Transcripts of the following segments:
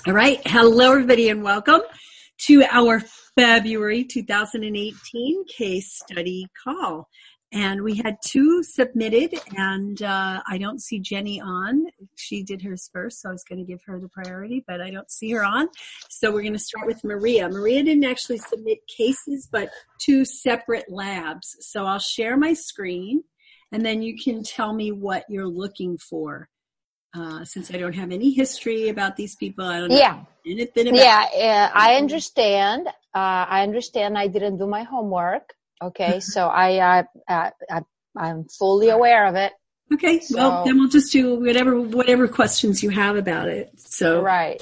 All right. Hello, everybody, and welcome to our February 2018 case study call. And we had two submitted, and I don't see Jenny on. She did hers first, so I was going to give her the priority, but I don't see her on. So we're going to start with Maria. Maria didn't actually submit cases, but two separate labs. So I'll share my screen, and then you can tell me what you're looking for. Since I don't have any history about these people, I don't know anything about them. I understand. I didn't do my homework. Okay, so I'm fully aware of it. Okay, so, well, then we'll just do whatever questions you have about it. So right.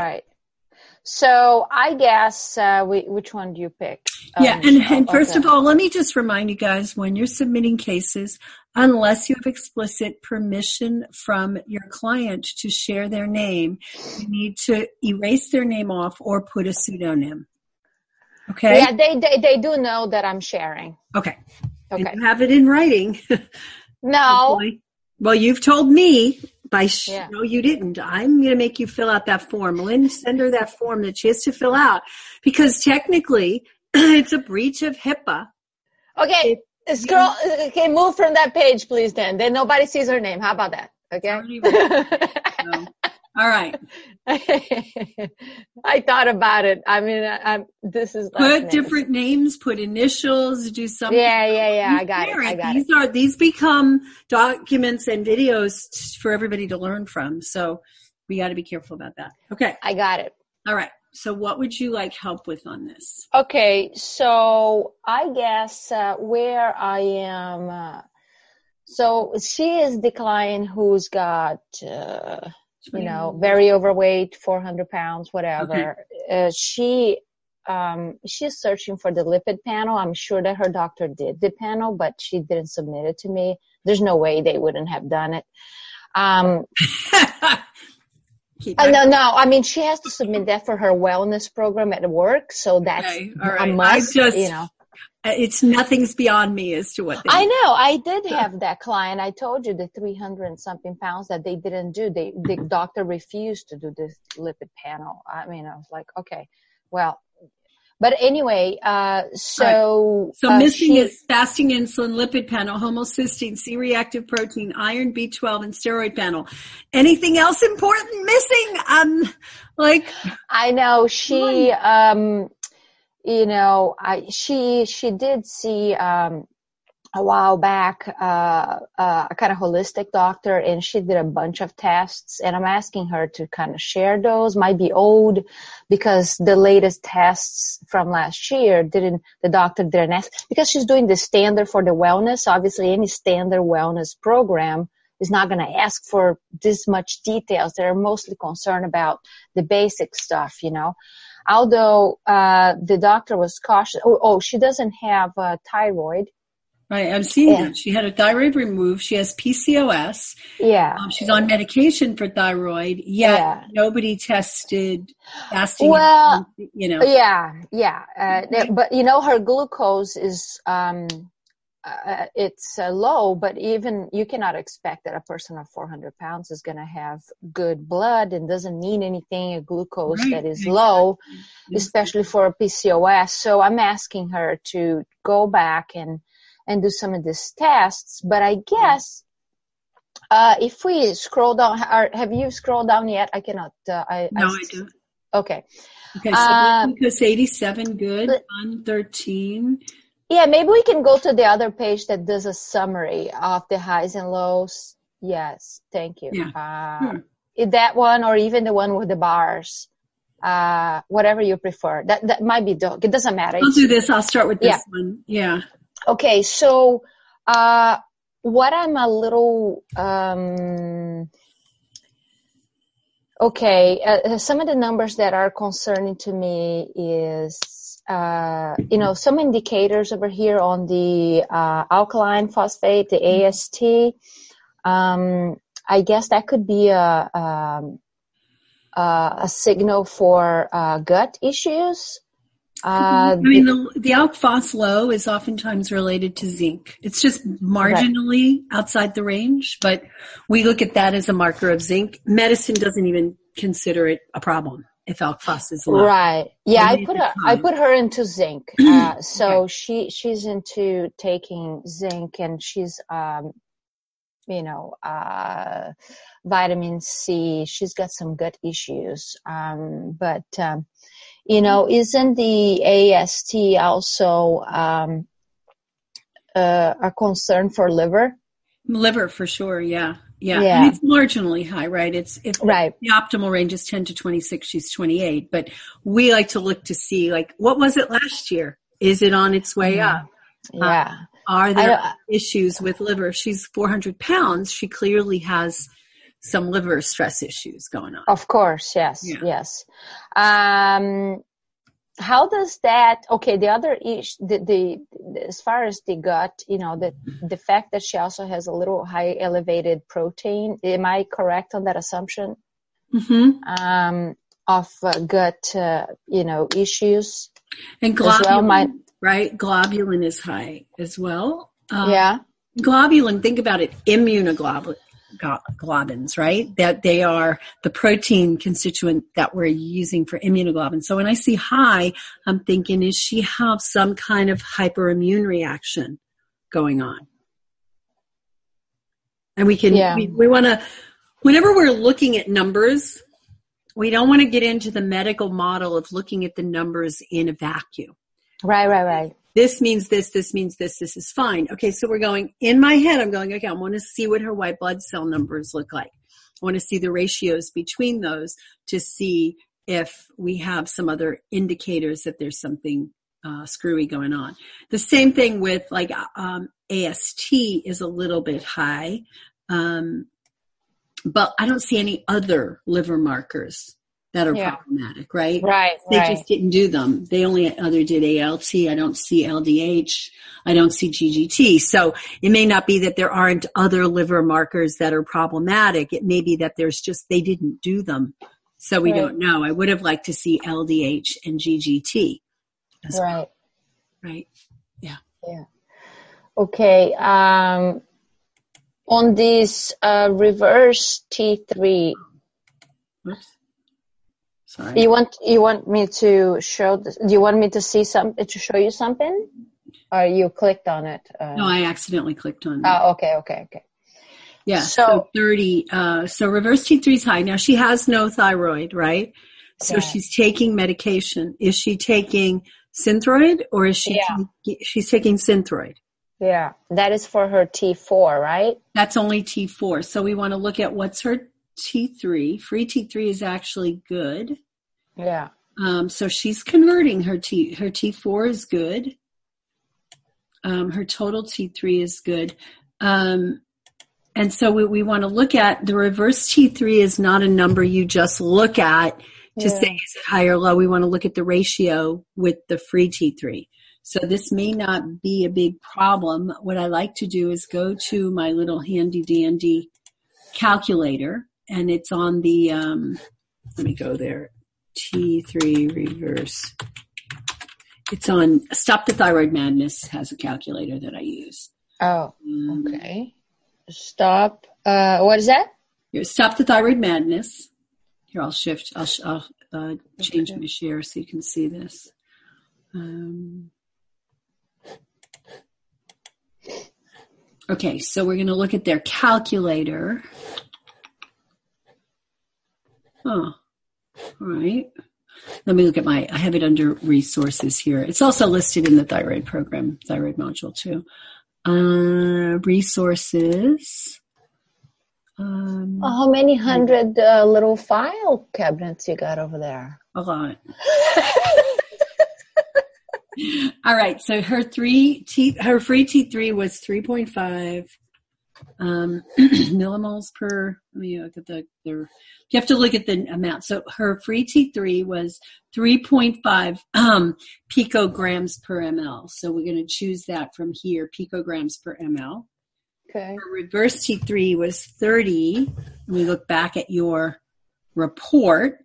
So I guess which one do you pick? And first of all, let me just remind you guys, when you're submitting cases, unless you have explicit permission from your client to share their name, you need to erase their name off or put a pseudonym. Okay? Yeah, they do know that I'm sharing. Okay. And you have it in writing. No. Well, you've told me no, you didn't. I'm going to make you fill out that form. Lynn, send her that form that she has to fill out because technically it's a breach of HIPAA. Okay. Move from that page, please, then nobody sees her name. How about that? Okay. All right. I thought about it. I mean, this is put different names, put initials, do something. Yeah. I got it. These become documents and videos for everybody to learn from. So we got to be careful about that. Okay. I got it. All right. So what would you like help with on this? Okay. So I guess where I am, so she is the client who's got, very overweight, 400 pounds, whatever. Okay. She's searching for the lipid panel. I'm sure that her doctor did the panel, but she didn't submit it to me. There's no way they wouldn't have done it. No. I mean, she has to submit that for her wellness program at work. So that's a must, It's nothing's beyond me as to what they I know. I did have that client. I told you the 300 and something pounds that they didn't do. The doctor refused to do this lipid panel. I mean, I was like, okay, well, but anyway, so missing is fasting insulin, lipid panel, homocysteine, C-reactive protein, iron, B12, and steroid panel. Anything else important missing? I know she, she did see, a while back, a kind of holistic doctor, and she did a bunch of tests, and I'm asking her to kind of share those. Might be old because the latest tests from last year the doctor didn't ask, because she's doing the standard for the wellness. Obviously any standard wellness program is not going to ask for this much details. They're mostly concerned about the basic stuff, Although, the doctor was cautious. She doesn't have thyroid. Right, I'm seeing that. She had a thyroid removed. She has PCOS. Yeah. She's on medication for thyroid. Yet nobody tested fasting. Well, but her glucose is, it's low, but even you cannot expect that a person of 400 pounds is going to have good blood, and doesn't mean anything, a glucose that is low, especially for a PCOS. So I'm asking her to go back and do some of these tests. But I guess, if we scroll down, have you scrolled down yet? I cannot, I do. Okay. Okay, so glucose 87, good, 113. Yeah, maybe we can go to the other page that does a summary of the highs and lows. Yes, thank you. Yeah. That one, or even the one with the bars, whatever you prefer. That might be dog. It doesn't matter. I'll do this. I'll start with this one. Yeah. Okay, so what I'm a little some of the numbers that are concerning to me is some indicators over here on the alkaline phosphate, the AST. I guess that could be a signal for gut issues. The ALK phos low is oftentimes related to zinc. It's just marginally outside the range, but we look at that as a marker of zinc. Medicine doesn't even consider it a problem if ALK Phos is low. Right. Yeah, I put her into zinc. So okay. she's into taking zinc, and she's vitamin C. She's got some gut issues. But isn't the AST also a concern for liver? Liver for sure, yeah. And it's marginally high, right? If right. The optimal range is 10 to 26, she's 28. But we like to look to see, like, what was it last year? Is it on its way up? Yeah. Are there issues with liver? If she's 400 pounds, she clearly has some liver stress issues going on. Of course, yes, yes. How does that? Okay, the other issue, as far as the gut, the fact that she also has a little high elevated protein. Am I correct on that assumption? Mm-hmm. Of gut, issues. And globulin, right? Globulin is high as well. Globulin. Think about it. Immunoglobulins, right? That they are the protein constituent that we're using for immunoglobulin. So when I see high, I'm thinking, is she have some kind of hyperimmune reaction going on? And we want to, whenever we're looking at numbers, we don't want to get into the medical model of looking at the numbers in a vacuum. Right. This means this means this is fine. Okay, so we're going, in my head, I'm going, okay, I want to see what her white blood cell numbers look like. I want to see the ratios between those to see if we have some other indicators that there's something screwy going on. The same thing with AST is a little bit high, but I don't see any other liver markers that are problematic, right? Right. They just didn't do them. They only did ALT. I don't see LDH. I don't see GGT. So it may not be that there aren't other liver markers that are problematic. It may be that they didn't do them. So we don't know. I would have liked to see LDH and GGT as well. Right. Yeah. Okay. On this reverse T3. Whoops. Sorry. You want me to show this? Do you want me to show you something? Or you clicked on it? No, I accidentally clicked on it. Oh, okay. Yeah. So 30. So reverse T3 is high. Now she has no thyroid, right? So she's taking medication. Is she taking Synthroid or is she? She's taking Synthroid. Yeah. That is for her T4, right? That's only T4. So we want to look at what's her T3. Free T3 is actually good. Yeah. So she's converting her T4 is good. Her total T3 is good. And so we want to look at the reverse T3 is not a number you just look at to say is it high or low. We want to look at the ratio with the free T3. So this may not be a big problem. What I like to do is go to my little handy dandy calculator. And it's on the, let me go there, T3 reverse. It's on Stop the Thyroid Madness has a calculator that I use. Oh, okay. Stop, what is that? Here, Stop the Thyroid Madness. Here, I'll change my share so you can see this. Okay, so we're going to look at their calculator. Oh, all right. Let me look at I have it under resources here. It's also listed in the thyroid program, thyroid module too. Resources. How many hundred little file cabinets you got over there? A lot. All right. So her free T3 was 3.5 millimoles per. Let me look at you have to look at the amount. So her free T3 was 3.5 picograms per ml. So we're going to choose that from here, picograms per ml. Okay. Her reverse T3 was 30. And we look back at your report.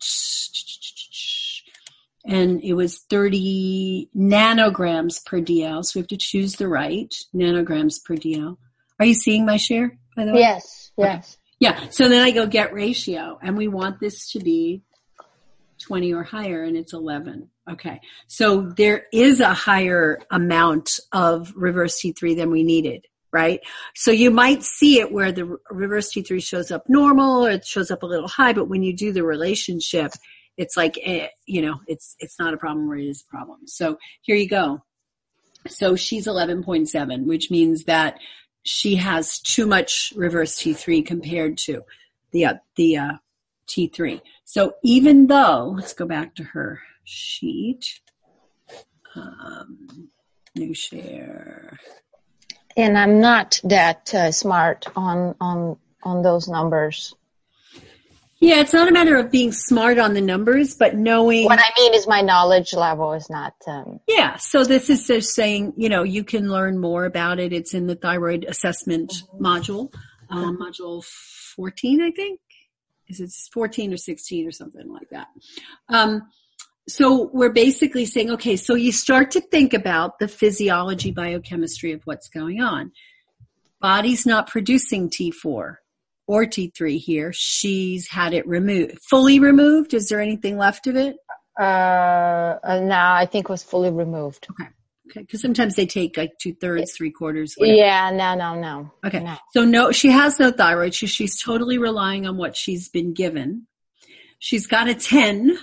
And it was 30 nanograms per DL. So we have to choose the right nanograms per DL. Are you seeing my share, by the way? Yes. Okay. Yeah. So then I go get ratio, and we want this to be 20 or higher, and it's 11. Okay. So there is a higher amount of reverse T3 than we needed, right? So you might see it where the reverse T3 shows up normal or it shows up a little high, but when you do the relationship, it's like, it's not a problem where it is a problem. So here you go. So she's 11.7, which means that she has too much reverse T3 compared to the T3. So even though, let's go back to her sheet, new share. And I'm not that smart on those numbers. Yeah, it's not a matter of being smart on the numbers, but knowing. What I mean is my knowledge level is not. Yeah, so this is just saying, you can learn more about it. It's in the thyroid assessment module, module 14, I think. Is it 14 or 16 or something like that? So we're basically saying, okay, so you start to think about the physiology, biochemistry of what's going on. Body's not producing T4 or T3 here. She's had it removed. Fully removed? Is there anything left of it? No, I think it was fully removed. Okay. Because sometimes they take like 2/3, 3/4. Whatever. Yeah, no. Okay. No. So no, she has no thyroid. She's totally relying on what she's been given. She's got a 10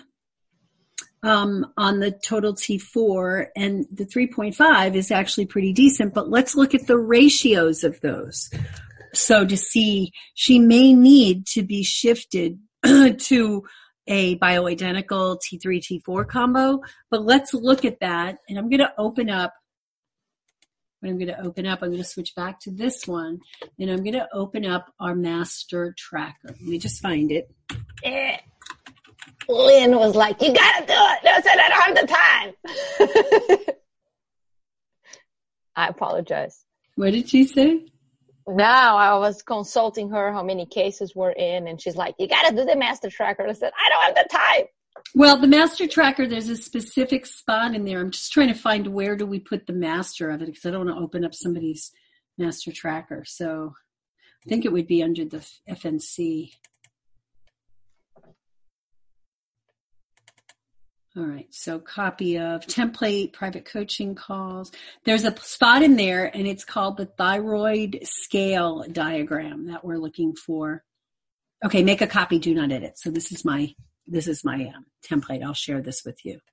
on the total T4, and the 3.5 is actually pretty decent, but let's look at the ratios of those. So to see, she may need to be shifted to a bioidentical T3, T4 combo, but let's look at that. And I'm going to open up. I'm going to switch back to this one, and I'm going to open up our master tracker. Let me just find it. Lynn was like, you got to do it. No, I said I don't have the time. I apologize. What did she say? No, I was consulting her how many cases we're in, and she's like, you got to do the master tracker. I said, I don't have the time. Well, the master tracker, there's a specific spot in there. I'm just trying to find where do we put the master of it, because I don't want to open up somebody's master tracker. So I think it would be under the FNC. All right, so copy of template, private coaching calls. There's a spot in there, and it's called the thyroid scale diagram that we're looking for. Okay, make a copy, do not edit. So this is my template. I'll share this with you.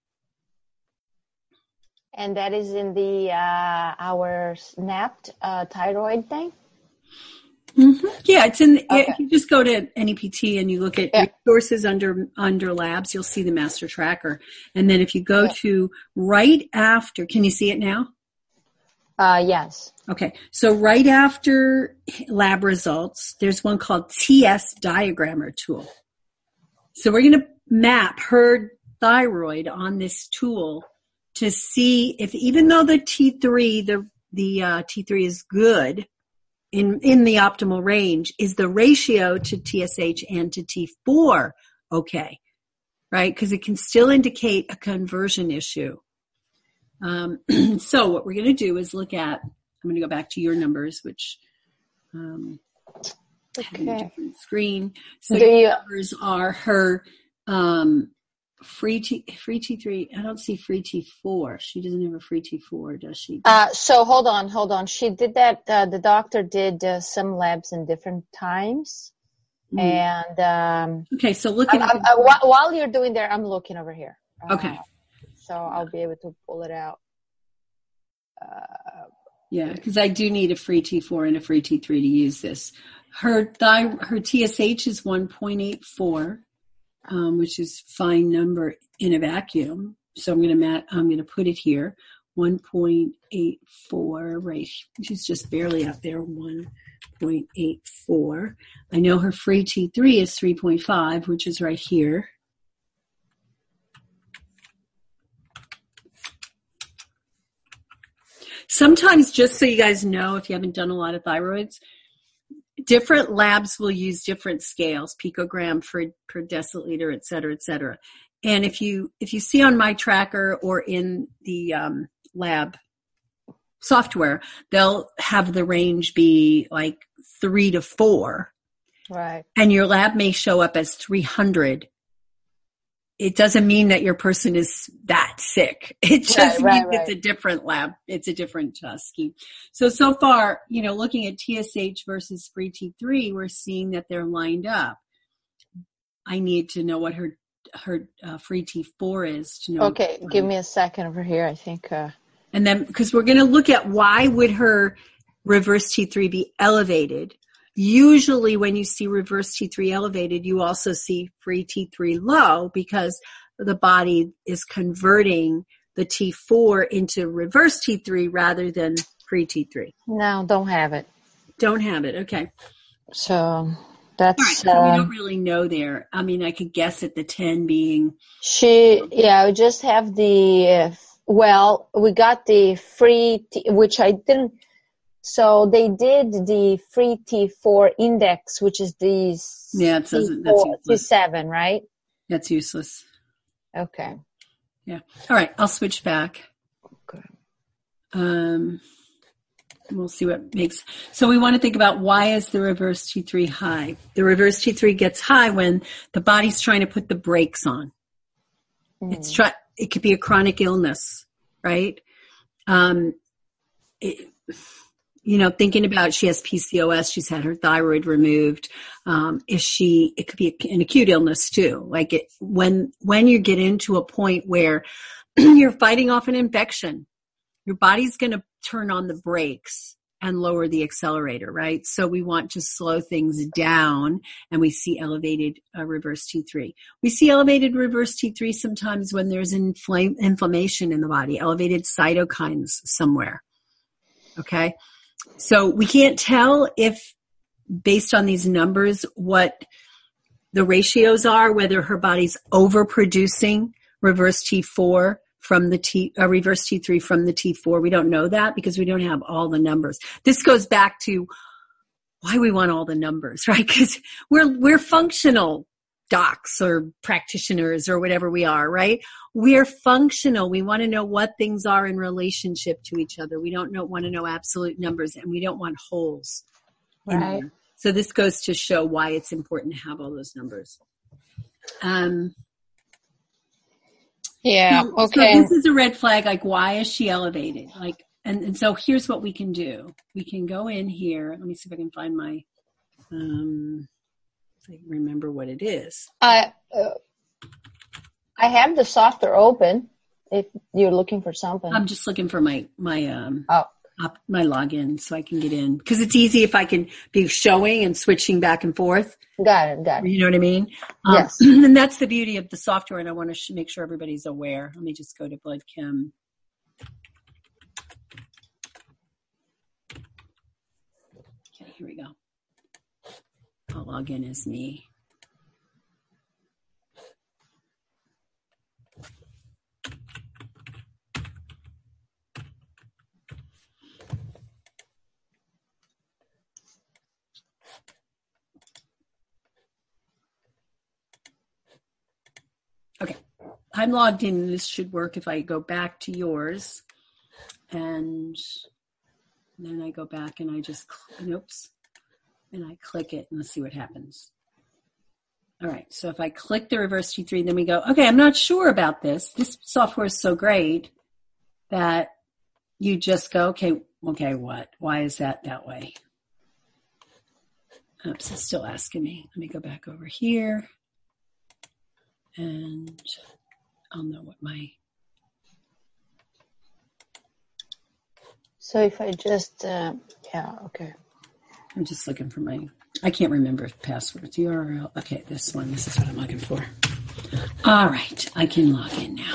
And that is in the our snapped thyroid thing? Mm-hmm. Yeah, it's in. Okay. If you just go to NEPT and you look at resources under labs, you'll see the master tracker. And then if you go to right after, can you see it now? Yes. Okay, so right after lab results, there's one called TS Diagrammer tool. So we're going to map her thyroid on this tool to see if, even though the T3, the T3 is good in the optimal range, is the ratio to TSH and to T4 okay, right? Because it can still indicate a conversion issue. So what we're going to do is look at, I'm going to go back to your numbers, which have a different screen. So your numbers are her free T3. I don't see free T4. She doesn't have a free T4, does she? So hold on. She did that. The doctor did some labs in different times. And okay, so look at while you're doing there, I'm looking over here. Okay. So I'll be able to pull it out. Yeah, because I do need a free T4 and a free T3 to use this. Her TSH is 1.84, which is fine number in a vacuum. So I'm going to put it here, 1.84, right? She's just barely up there, 1.84. I know her free T3 is 3.5, which is right here. Sometimes, just so you guys know, if you haven't done a lot of thyroids, different labs will use different scales, picogram per deciliter, et cetera, et cetera. And if you see on my tracker or in the lab software, they'll have the range be like 3 to 4. Right. And your lab may show up as 300. It doesn't mean that your person is that sick. It just means it's a different lab. It's a different scheme. So far, looking at TSH versus free T3, we're seeing that they're lined up. I need to know what her free T4 is to know. Okay, give me a second over here. I think. And then, because we're going to look at why would her reverse T3 be elevated. Usually when you see reverse T3 elevated, you also see free T3 low because the body is converting the T4 into reverse T3 rather than free T3. No, don't have it. Don't have it. Okay. So that's... All right. So we don't really know there. I mean, I could guess at the 10 being... we just have the... we got the free, which I didn't... So they did the free T4 index, which is the that's T7, right? That's useless. Okay. Yeah. All right. I'll switch back. Okay. We'll see what makes. So we want to think about why is the reverse T3 high? The reverse T3 gets high when the body's trying to put the brakes on. It could be a chronic illness, right? Thinking about she has PCOS, she's had her thyroid removed. It could be an acute illness too. Like when you get into a point where you're fighting off an infection, your body's going to turn on the brakes and lower the accelerator, right? So we want to slow things down, and we see elevated reverse T3. We see elevated reverse T3 sometimes when there's inflammation in the body, elevated cytokines somewhere. Okay? So we can't tell if, based on these numbers, what the ratios are, whether her body's overproducing reverse T4 from the reverse T3 from the T4. We don't know that because we don't have all the numbers. This goes back to why we want all the numbers, right? Because we're functional docs or practitioners or whatever we are, right? We're functional. We want to know what things are in relationship to each other. We don't want to know absolute numbers, and we don't want holes in there. So this goes to show why it's important to have all those numbers. Yeah. Okay. So this is a red flag. Like, why is she elevated? Like, and so here's what we can do. We can go in here. Let me see if I can find my, I remember what it is. I have the software open if you're looking for something. I'm just looking for my login so I can get in, because it's easy if I can be showing and switching back and forth. Got it. You know what I mean? Yes. And that's the beauty of the software, and I want to make sure everybody's aware. Let me just go to Blood Chem. Okay, here we go. I'll log in as me. Okay, I'm logged in. This should work if I go back to yours. And then I go back and I just, and I click it and let's see what happens. All right, so if I click the reverse T3, then we go, okay, I'm not sure about this. This software is so great that you just go, okay, what? Why is that way? Oops, it's still asking me. Let me go back over here. And I'll know what So if I just, okay. I'm just looking for I can't remember passwords. URL. Okay, this one. This is what I'm looking for. All right, I can log in now.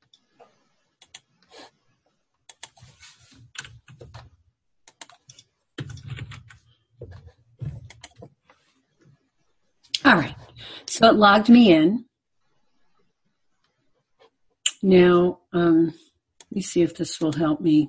All right, so it logged me in. Now, let me see if this will help me.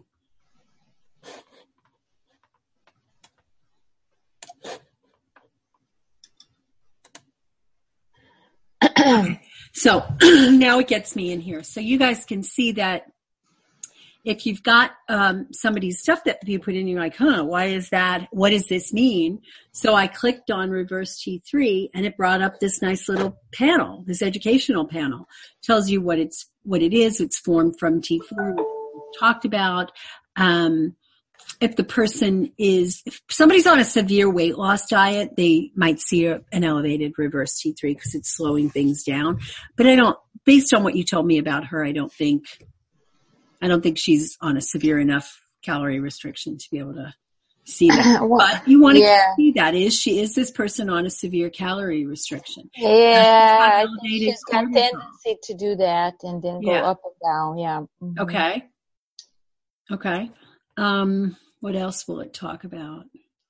So now it gets me in here. So you guys can see that if you've got somebody's stuff that you put in, you're like, why is that? What does this mean? So I clicked on reverse T3 and it brought up this nice little panel, this educational panel. Tells you what it is. It's formed from T4, we talked about. If somebody's on a severe weight loss diet, they might see an elevated reverse T3 because it's slowing things down. But based on what you told me about her, I don't think she's on a severe enough calorie restriction to be able to see that. Well, but you want to see that. Is this person on a severe calorie restriction? Yeah, I think she's got tendency to do that and then go up and down. Yeah. Mm-hmm. Okay. What else will it talk about?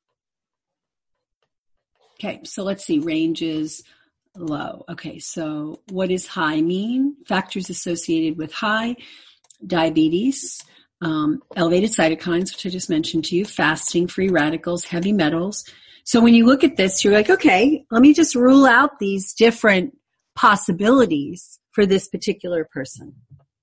Okay, so let's see. Ranges low. Okay, so what does high mean? Factors associated with high: diabetes, elevated cytokines, which I just mentioned to you, fasting, free radicals, heavy metals. So when you look at this, you're like, okay, let me just rule out these different possibilities for this particular person.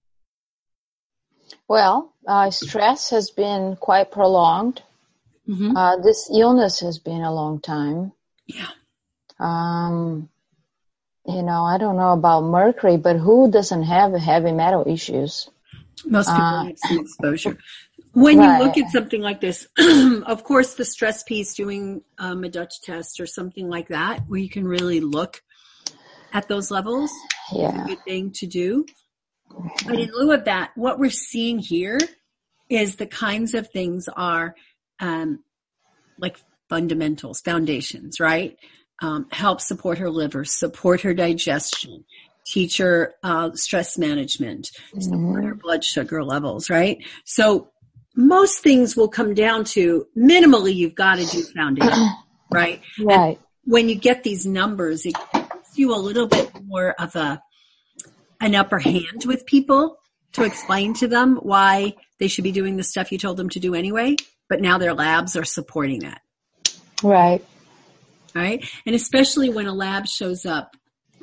Well, stress has been quite prolonged. Mm-hmm. This illness has been a long time. Yeah. I don't know about mercury, but who doesn't have heavy metal issues? Most people have some exposure. When you look at something like this, of course, the stress piece, doing a Dutch test or something like that, where you can really look at those levels, is a good thing to do. But in lieu of that, what we're seeing here is the kinds of things are like fundamentals, foundations, right? Help support her liver, support her digestion, teach her stress management, support her blood sugar levels, right? So most things will come down to minimally you've got to do foundation, right? Right. And when you get these numbers, it gives you a little bit more of an upper hand with people to explain to them why they should be doing the stuff you told them to do anyway, but now their labs are supporting that. Right. Right? And especially when a lab shows up,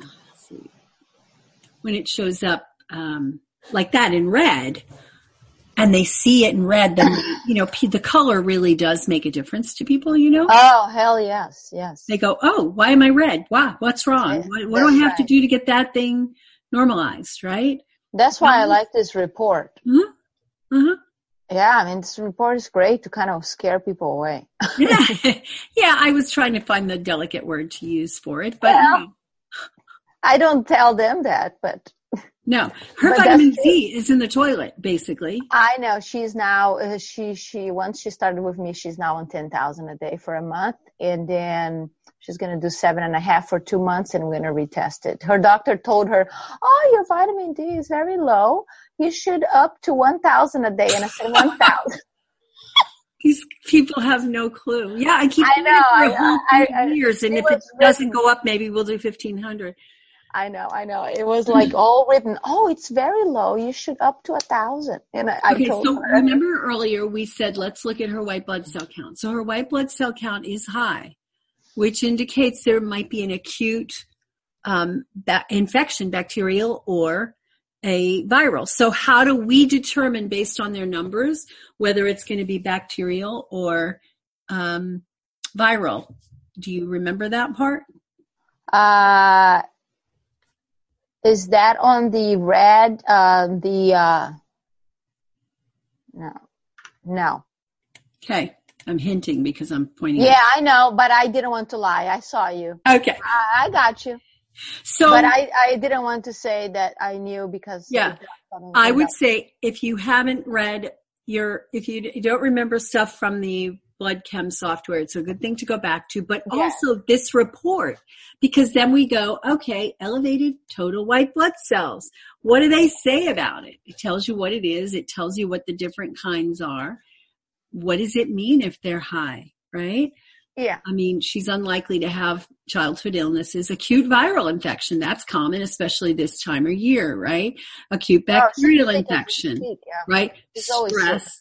when it shows up like that in red, and they see it in red, then, the color really does make a difference to people, Oh, hell yes, yes. They go, oh, why am I red? Wow, what's wrong? What do I have to do to get that thing normalized, right? That's why I like this report. Mm-hmm. Mm-hmm. Yeah, this report is great to kind of scare people away. Yeah, I was trying to find the delicate word to use for it, but I don't tell them that, but no, her vitamin C is in the toilet, basically. I know. She's now she once she started with me, she's now on 10,000 a day for a month, and then she's going to do 7.5 for 2 months, and we're going to retest it. Her doctor told her, "Oh, your vitamin D is very low. You should up to 1,000 a day." And I said, 1,000. These people have no clue. Yeah, I keep doing it for a whole 3 years, and if it doesn't go up, maybe we'll do 1,500. I know. It was like all written, "Oh, it's very low. You should up to 1,000." And I told her. Remember earlier we said, let's look at her white blood cell count. So her white blood cell count is high, which indicates there might be an acute infection, bacterial or a viral. So how do we determine based on their numbers whether it's going to be bacterial or viral? Do you remember that part? Is that on the red? No. Okay. I'm hinting because I'm pointing. Yeah, I know, but I didn't want to lie. I saw you. Okay. I got you. So, but I didn't want to say that I knew because. Yeah. I would say if you haven't read if you don't remember stuff from the blood chem software, it's a good thing to go back to, but also this report, because then we go, okay, elevated total white blood cells. What do they say about it? It tells you what it is. It tells you what the different kinds are. What does it mean if they're high, right? Yeah. She's unlikely to have childhood illnesses. Acute viral infection, that's common, especially this time of year, right? Acute bacterial infection, right? Stress.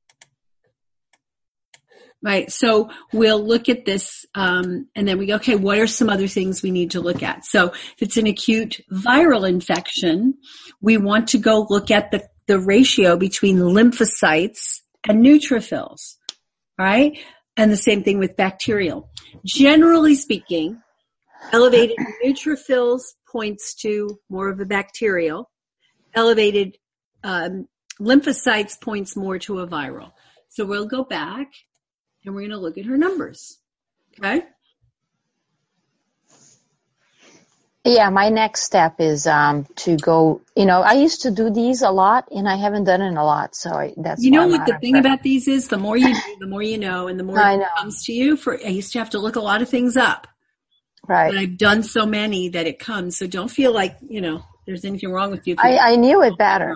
Right. So we'll look at this, and then we go, okay, what are some other things we need to look at? So if it's an acute viral infection, we want to go look at the ratio between lymphocytes and neutrophils, right? And the same thing with bacterial. Generally speaking, elevated neutrophils points to more of a bacterial. Elevated lymphocytes points more to a viral. So we'll go back and we're going to look at her numbers. Okay? Yeah, my next step is to go, I used to do these a lot and I haven't done it a lot. So that's what the thing about these is, the more you do, the more you know, and the more it comes to you. I used to have to look a lot of things up. Right. But I've done so many that it comes. So don't feel like, there's anything wrong with you. I knew it better.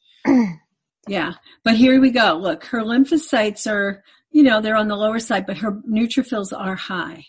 Yeah. But here we go. Look, her lymphocytes are, they're on the lower side, but her neutrophils are high.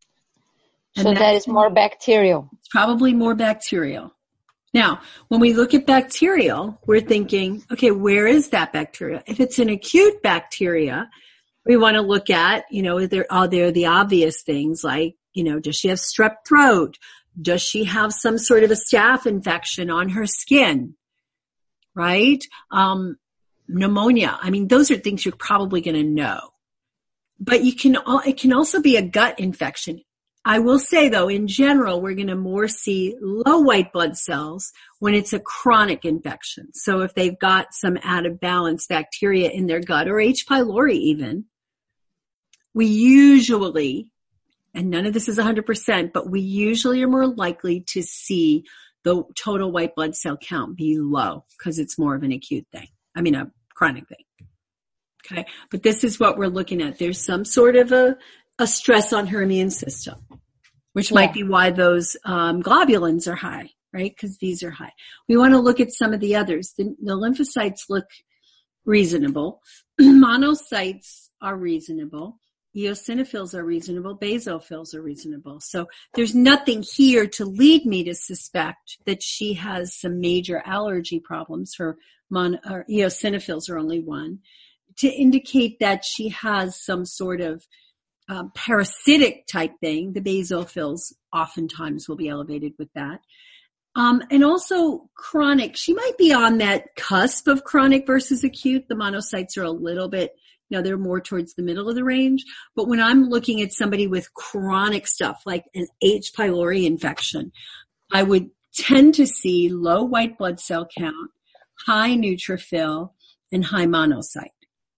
So that is more bacterial. It's probably more bacterial. Now, when we look at bacterial, we're thinking, okay, where is that bacteria? If it's an acute bacteria, we want to look at, are there the obvious things like, does she have strep throat? Does she have some sort of a staph infection on her skin? Right? Pneumonia. I mean, those are things you're probably going to know. But it can also be a gut infection. I will say, though, in general, we're going to more see low white blood cells when it's a chronic infection. So if they've got some out of balance bacteria in their gut, or H. pylori even, we usually, and none of this is 100%, but we usually are more likely to see the total white blood cell count be low because it's more of an acute thing. I mean, a chronic thing. Okay. But this is what we're looking at. There's some sort of a stress on her immune system, which might be why those globulins are high, right? Because these are high. We want to look at some of the others. The lymphocytes look reasonable. Monocytes are reasonable. Eosinophils are reasonable. Basophils are reasonable. So there's nothing here to lead me to suspect that she has some major allergy problems. Her eosinophils are only one. To indicate that she has some sort of parasitic type thing, the basophils oftentimes will be elevated with that. And also chronic. She might be on that cusp of chronic versus acute. The monocytes are a little bit, they're more towards the middle of the range. But when I'm looking at somebody with chronic stuff like an H. pylori infection, I would tend to see low white blood cell count, high neutrophil, and high monocyte.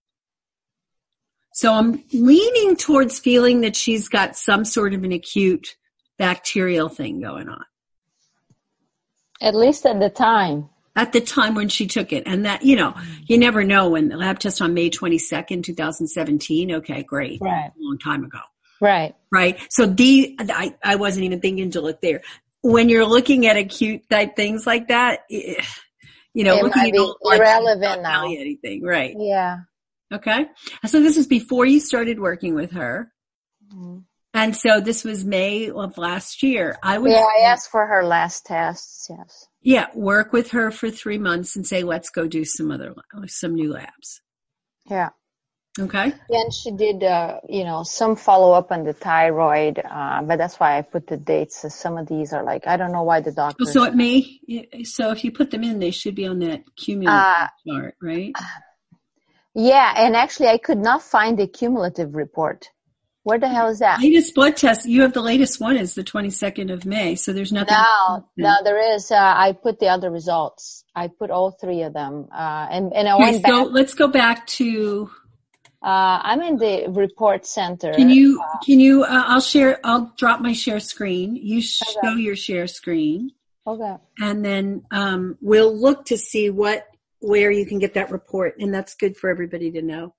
So I'm leaning towards feeling that she's got some sort of an acute bacterial thing going on. At least at the time. At the time when she took it. And that, you never know when the lab test on May 22nd, 2017. Okay, great. Right. A long time ago. Right. Right. So I wasn't even thinking to look there. When you're looking at acute type things like that, it looking might be irrelevant now. Tell you anything. Right. Yeah. Okay. So this is before you started working with her. Mm-hmm. And so this was May of last year. I asked for her last tests. Yes. Yeah. Work with her for 3 months and say, let's go do some new labs. Yeah. Okay. And she did, some follow up on the thyroid, but that's why I put the dates. So some of these are like, I don't know why the doctor. So if you put them in, they should be on that cumulative chart, right? Yeah, and actually I could not find the cumulative report. Where the hell is that? Latest blood test. You have the latest one is the 22nd of May. So there's nothing. No, there is. I put the other results. I put all 3 of them. And I went back. So let's go back to. I'm in the report center. Can you, I'll drop my share screen. You show your share screen. Okay. And then, we'll look to see where you can get that report. And that's good for everybody to know.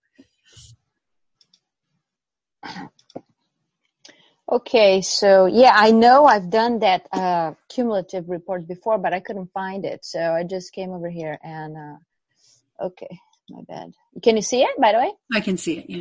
Okay. So I know I've done that, cumulative report before, but I couldn't find it. So I just came over here and, okay. My bad. Can you see it, by the way? I can see it, yeah.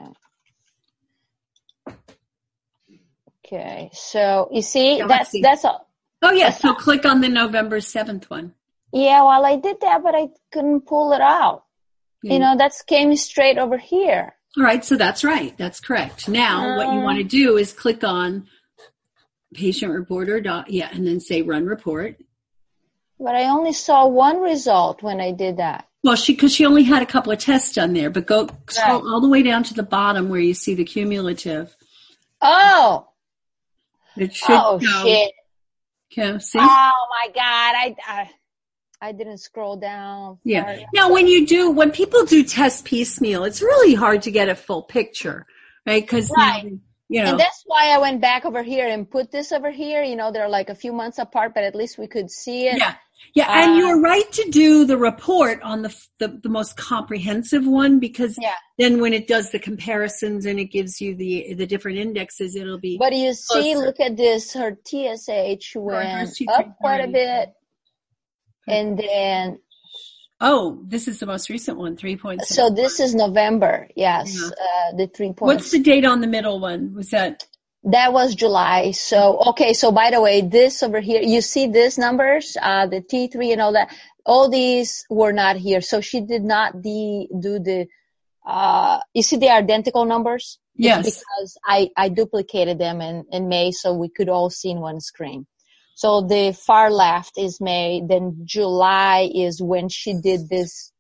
Okay. So you see, that's all. Oh, yeah. So click on the November 7th one. Yeah, well, I did that, but I couldn't pull it out. Yeah. That came straight over here. All right. So that's right. That's correct. Now, what you want to do is click on patient reporter and then say run report. But I only saw one result when I did that. Well, because she only had a couple of tests done there, but scroll all the way down to the bottom where you see the cumulative. Oh. It should shit. Okay, see? Oh my God. I didn't scroll down. Yeah. Sorry. Now, when people do test piecemeal, it's really hard to get a full picture, right? Because and that's why I went back over here and put this over here. They're like a few months apart, but at least we could see it. Yeah. Yeah. And you're right to do the report on the most comprehensive one, because then when it does the comparisons and it gives you the different indexes, it'll be. But you see, look at this. Her TSH went up quite a bit. And then. Oh, this is the most recent one, 3.7. So this is November. Yes. Yeah. The 3. What's the date on the middle one? Was that? That was July. So, okay. So by the way, this over here, you see these numbers, the T3 and all that, all these were not here. So she did not do the, you see the identical numbers? Yes. It's because I duplicated them in May so we could all see in one screen. So the far left is May, then July is when she did this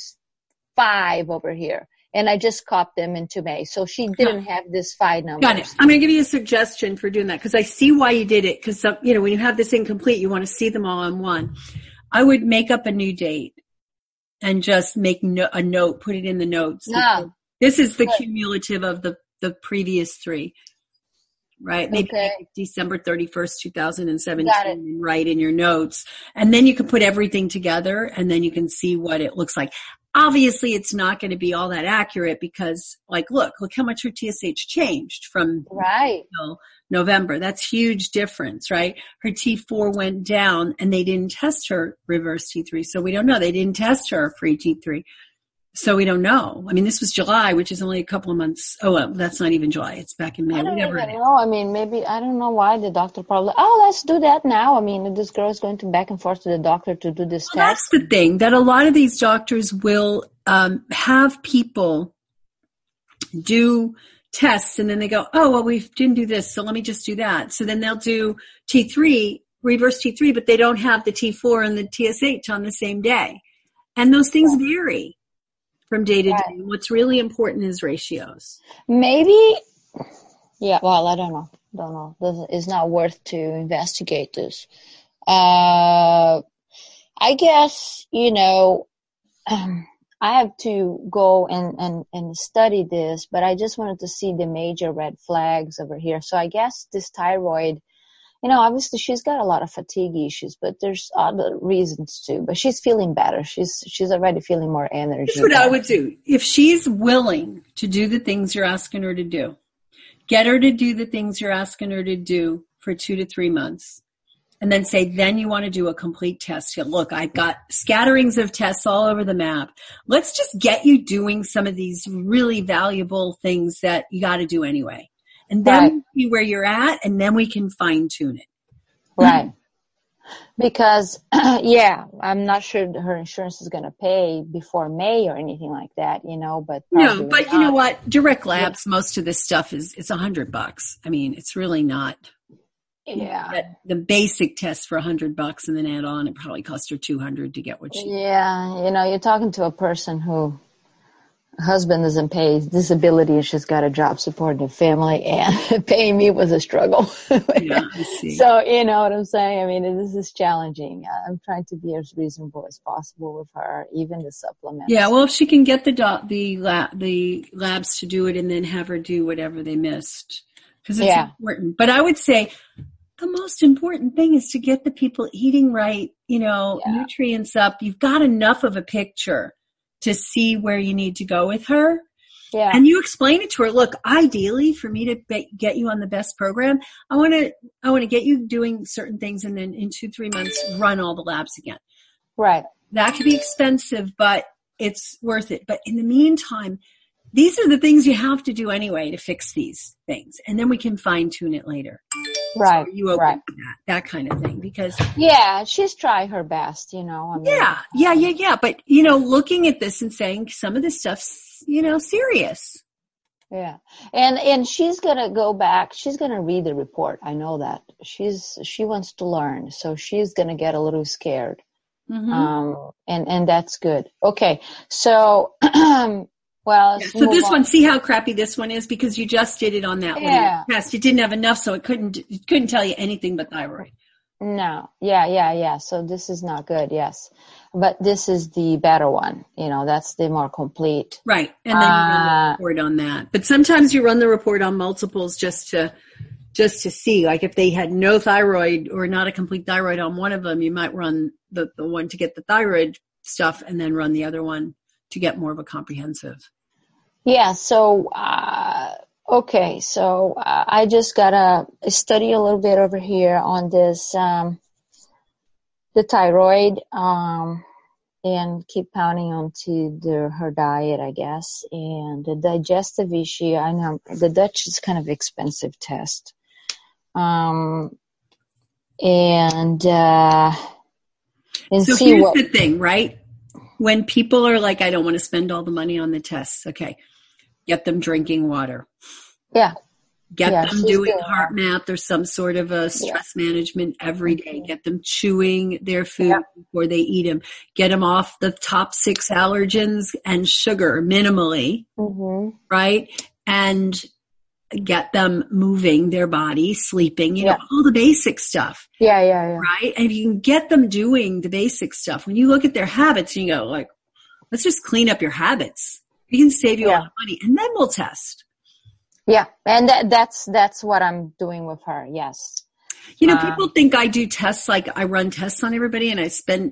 5 over here. And I just copied them into May. So she didn't have this 5 numbers. Got it. I'm going to give you a suggestion for doing that, because I see why you did it. Because, when you have this incomplete, you want to see them all in one. I would make up a new date and just make a note, put it in the notes. No. This is the cumulative of the previous 3. Right? Maybe December 31st, 2017, and write in your notes. And then you can put everything together and then you can see what it looks like. Obviously, it's not going to be all that accurate because, look how much her TSH changed from November. That's huge difference, right? Her T4 went down and they didn't test her reverse T3. So we don't know. They didn't test her free T3. So we don't know. I mean, this was July, which is only a couple of months. Oh, well, that's not even July. It's back in May. I don't even know. I mean, maybe, I don't know why the doctor probably, let's do that now. I mean, this girl is going back and forth to the doctor to do this test. That's the thing, that a lot of these doctors will have people do tests and then they go, oh, well, we didn't do this, so let me just do that. So then they'll do T3, reverse T3, but they don't have the T4 and the TSH on the same day. And those things vary from day to day. What's really important is ratios. Maybe, well, I don't know. It's not worth to investigate this. I guess, I have to go and study this, but I just wanted to see the major red flags over here. So I guess this thyroid, obviously she's got a lot of fatigue issues, but there's other reasons too. But she's feeling better. She's already feeling more energy. Here's what I would do. If she's willing to do the things you're asking her to do, get her to do the things you're asking her to do for 2 to 3 months. And then say, then you want to do a complete test. Look, I've got scatterings of tests all over the map. Let's just get you doing some of these really valuable things that you got to do anyway. And then see where you're at, and then we can fine tune it. Right. Because, I'm not sure her insurance is going to pay before May or anything like that, but. No, but you know what? Direct Labs, most of this stuff it's $100. I mean, it's really not. Yeah. The basic test for $100 and then add on, it probably cost her $200 to get what she. Yeah. You're talking to a person who husband doesn't pay disability and she's got a job supporting a family, and paying me was a struggle. Yeah, I see. So, you know what I'm saying? I mean, this is challenging. I'm trying to be as reasonable as possible with her, even the supplements. Yeah, well, if she can get the labs to do it and then have her do whatever they missed. Because it's important. But I would say the most important thing is to get the people eating right, nutrients up. You've got enough of a picture to see where you need to go with her. Yeah. And you explain it to her. Look, ideally for me to get you on the best program, I want to get you doing certain things, and then in 2-3 months run all the labs again. Right. That could be expensive, but it's worth it. But in the meantime, these are the things you have to do anyway to fix these things. And then we can fine tune it later. Right. So you open that kind of thing, because. Yeah, she's tried her best, I mean. Yeah. But, looking at this and saying some of this stuff's, serious. Yeah. And she's going to go back. She's going to read the report. I know that. She wants to learn. So she's going to get a little scared. And that's good. Okay. So, well, so this one, see how crappy this one is because you just did it on that one test. It didn't have enough, so it couldn't tell you anything but thyroid. No. Yeah. So this is not good. Yes. But this is the better one. That's the more complete. Right. And then you run the report on that. But sometimes you run the report on multiples just to see, like if they had no thyroid or not a complete thyroid on one of them, you might run the one to get the thyroid stuff and then run the other one to get more of a comprehensive. Yeah. So, okay. So I just gotta study a little bit over here on this, the thyroid, and keep pounding onto her diet, I guess. And the digestive issue, I know the Dutch is kind of expensive test. So here's the thing, right? When people are like, I don't want to spend all the money on the tests. Okay. Get them drinking water. Yeah. Get them doing heart math or some sort of a stress management every day. Get them chewing their food before they eat them. Get them off the top 6 allergens and sugar minimally, right? And get them moving their body, sleeping, all the basic stuff. Yeah. Right? And if you can get them doing the basic stuff, when you look at their habits, you go like, let's just clean up your habits. We can save you a lot of money and then we'll test. Yeah. And that's what I'm doing with her. Yes. People think I do tests, like I run tests on everybody and I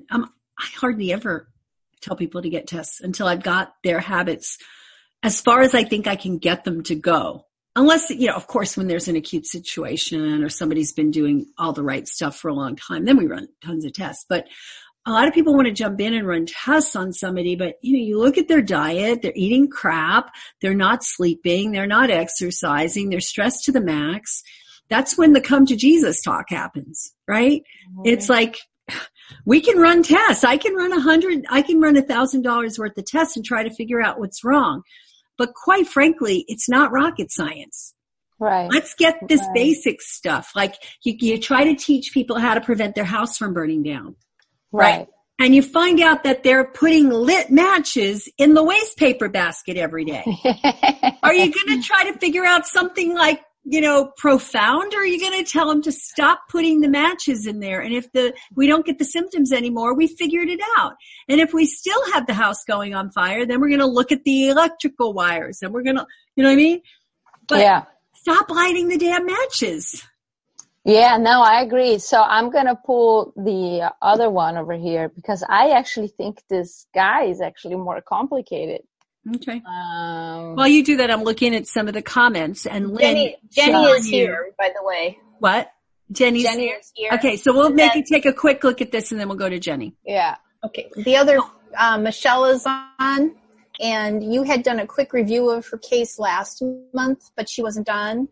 hardly ever tell people to get tests until I've got their habits as far as I think I can get them to go. Unless, of course, when there's an acute situation or somebody's been doing all the right stuff for a long time, then we run tons of tests. But a lot of people want to jump in and run tests on somebody, but you look at their diet, they're eating crap, they're not sleeping, they're not exercising, they're stressed to the max. That's when the come to Jesus talk happens, right? Mm-hmm. It's like, we can run tests. I can run $1,000 worth of tests and try to figure out what's wrong. But quite frankly, it's not rocket science. Right. Let's get this basic stuff. Like you try to teach people how to prevent their house from burning down. Right. And you find out that they're putting lit matches in the waste paper basket every day. Are you going to try to figure out something like, profound, or are you going to tell them to stop putting the matches in there? And if we don't get the symptoms anymore, we figured it out. And if we still have the house going on fire, then we're going to look at the electrical wires and we're going to, you know what I mean? But stop lighting the damn matches. Yeah, no, I agree. So I'm going to pull the other one over here because I actually think this guy is actually more complicated. Okay. While you do that, I'm looking at some of the comments, and Lynn, Jenny is here, by the way. What? Jenny is here. Okay, so we'll take a quick look at this, and then we'll go to Jenny. Yeah. Okay. The other, Michelle is on, and you had done a quick review of her case last month, but she wasn't on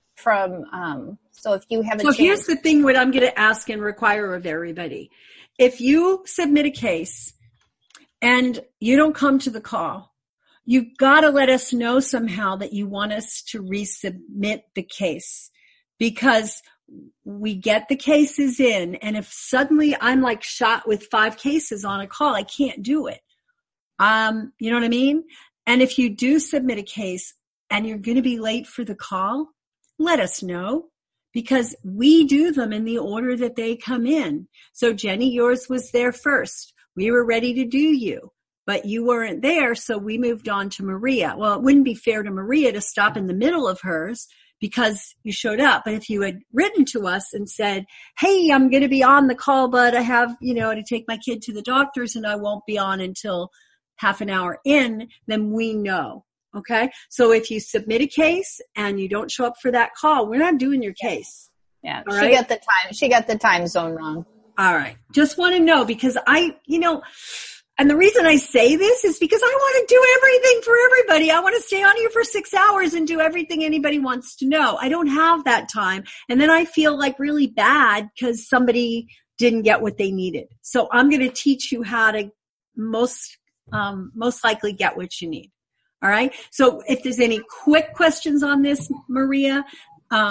so if you have a chance. So here's the thing, what I'm going to ask and require of everybody. If you submit a case and you don't come to the call, you've got to let us know somehow that you want us to resubmit the case, because we get the cases in, and if suddenly I'm like shot with 5 cases on a call, I can't do it. You know what I mean? And if you do submit a case and you're going to be late for the call, let us know, because we do them in the order that they come in. So Jenny, yours was there first. We were ready to do you, but you weren't there, so we moved on to Maria. Well, it wouldn't be fair to Maria to stop in the middle of hers because you showed up. But if you had written to us and said, hey, I'm going to be on the call, but I have, to take my kid to the doctor's and I won't be on until half an hour in, then we know. Okay. So if you submit a case and you don't show up for that call, we're not doing your case. Yeah. She got the time zone wrong. All right. Just want to know, because and the reason I say this is because I want to do everything for everybody. I want to stay on here for 6 hours and do everything anybody wants to know. I don't have that time. And then I feel like really bad because somebody didn't get what they needed. So I'm going to teach you how to most likely get what you need. All right. So if there's any quick questions on this, Maria,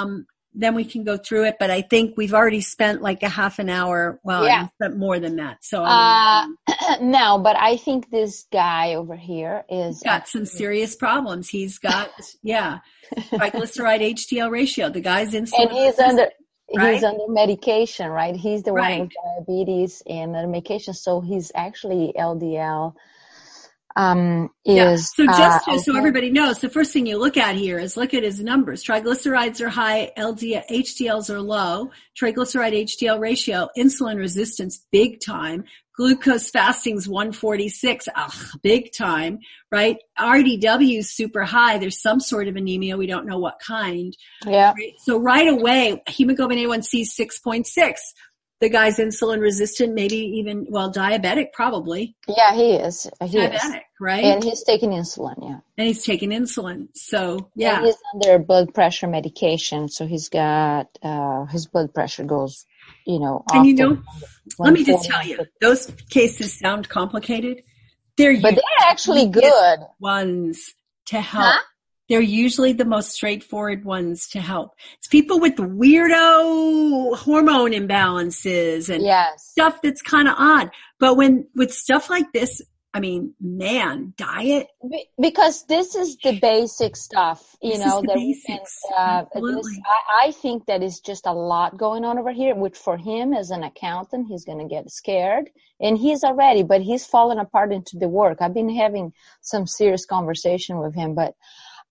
then we can go through it. But I think we've already spent like a half an hour. Well, Yeah. I spent more than that. So no, but I think this guy over here is got some serious problems. He's got, triglyceride HDL ratio. The guy's insulin. And right? he's under medication, right? He's the Right. one with diabetes and the medication. So he's actually LDL. So So everybody knows, the first thing you look at here is look at his numbers. Triglycerides are high, HDLs are low, triglyceride HDL ratio, insulin resistance, big time. Glucose fasting's 146, big time, right? RDW is super high. There's some sort of anemia. We don't know what kind. Yeah. Right? So right away, hemoglobin A1C is 6.6. The guy's insulin resistant, maybe even, diabetic probably. Yeah, he is. Diabetic, right? And he's taking insulin, yeah. And he's taking insulin. So, yeah. And he's under blood pressure medication. So he's got, his blood pressure goes, And let me just tell you, those cases sound complicated. But they're actually good ones to help. Huh? They're usually the most straightforward ones to help. It's people with weirdo hormone imbalances and stuff that's kind of odd. But with stuff like this, I mean, man, diet. Because this is the basic stuff, basics. I think that is just a lot going on over here, which for him as an accountant, he's going to get scared. And he's already, but he's fallen apart into the work. I've been having some serious conversation with him, but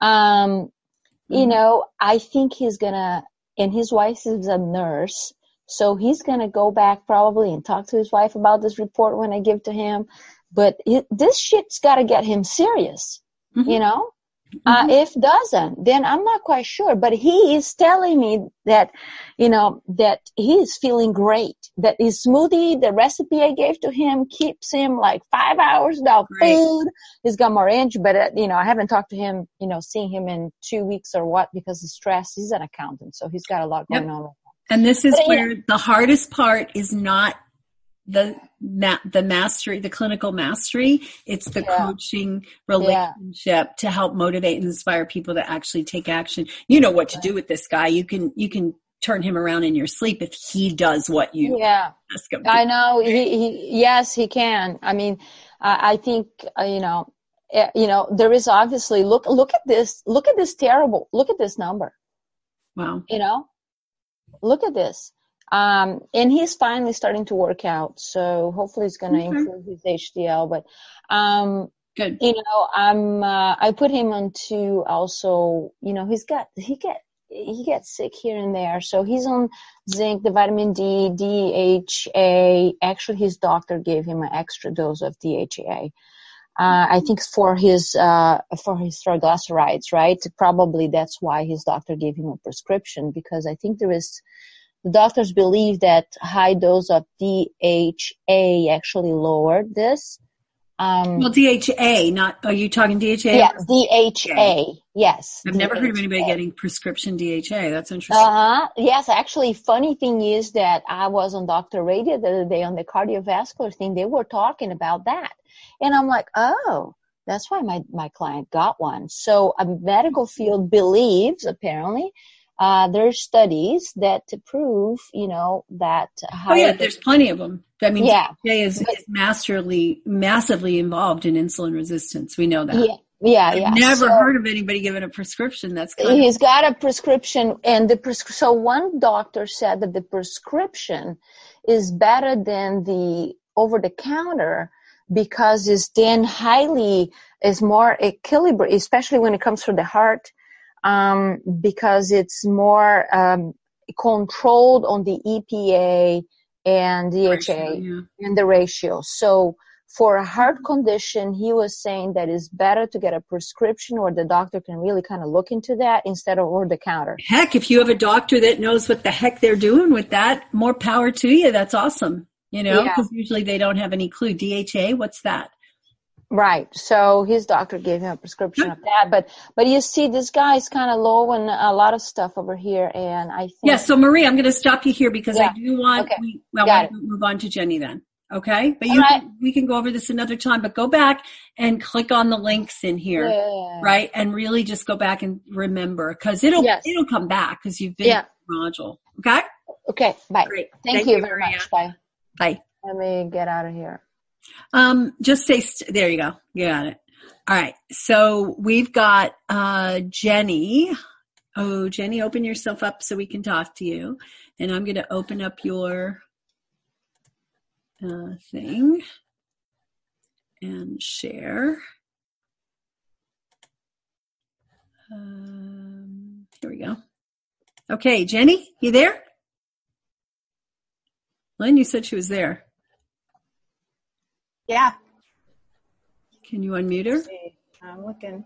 I think he's gonna, and his wife is a nurse, so he's gonna go back probably and talk to his wife about this report when I give to him. But this shit's gotta get him serious, If doesn't, then I'm not quite sure. But he is telling me that, that he is feeling great. That his smoothie, the recipe I gave to him, keeps him like 5 hours without food. He's got more energy, but I haven't talked to him, seeing him in 2 weeks or what, because he's stressed. He's an accountant, so he's got a lot going on. And this is where the hardest part is not the mastery, the clinical mastery. It's the coaching relationship to help motivate and inspire people to actually take action. You know what to do with this guy. You can turn him around in your sleep if he does what you ask him to. I know. He can. I mean, I think, there is obviously, look at this number. Wow. Look at this. And he's finally starting to work out. So hopefully it's going to improve his HDL, but, good. I put him onto also, he gets sick here and there. So he's on zinc, the vitamin D, DHA. Actually, his doctor gave him an extra dose of DHA. I think for his triglycerides, right? Probably that's why his doctor gave him a prescription, because I think the doctors believe that high dose of DHA actually lowered this. DHA, are you talking DHA? Yeah, DHA, yes. I've never heard of anybody getting prescription DHA. That's interesting. Yes, actually, funny thing is that I was on Dr. Radio the other day on the cardiovascular thing. They were talking about that. And I'm like, oh, that's why my client got one. So a medical field believes, apparently, there's studies that to prove, that. There's plenty of them. I mean, DHA is massively involved in insulin resistance. We know that. Yeah. I've never heard of anybody given a prescription. He's got a prescription, and so one doctor said that the prescription is better than the over-the-counter because it's then is more equilibrium, especially when it comes to the heart. Because it's more controlled on the EPA and DHA and the ratio. So for a heart condition, he was saying that it's better to get a prescription where the doctor can really kind of look into that instead of over the counter. Heck, if you have a doctor that knows what the heck they're doing with that, more power to you. That's awesome. Because usually they don't have any clue. DHA, what's that? Right. So his doctor gave him a prescription of that. But you see, this guy is kind of low on a lot of stuff over here. And I think. Yeah. So Marie, I'm going to stop you here because I do want, I want to move on to Jenny then. Okay. But we can go over this another time, but go back and click on the links in here. Yeah. Right. And really just go back and remember, cause it'll come back because you've been module. Okay? Okay, bye. Great. Thank you very Maria. much. Bye. Bye. Let me get out of here. Just say, there you go. You got it. All right. So we've got Jenny. Oh, Jenny, open yourself up so we can talk to you. And I'm going to open up your thing and share. Here we go. Okay, Jenny, you there? Lynn, you said she was there. Yeah. Can you unmute her? I'm looking.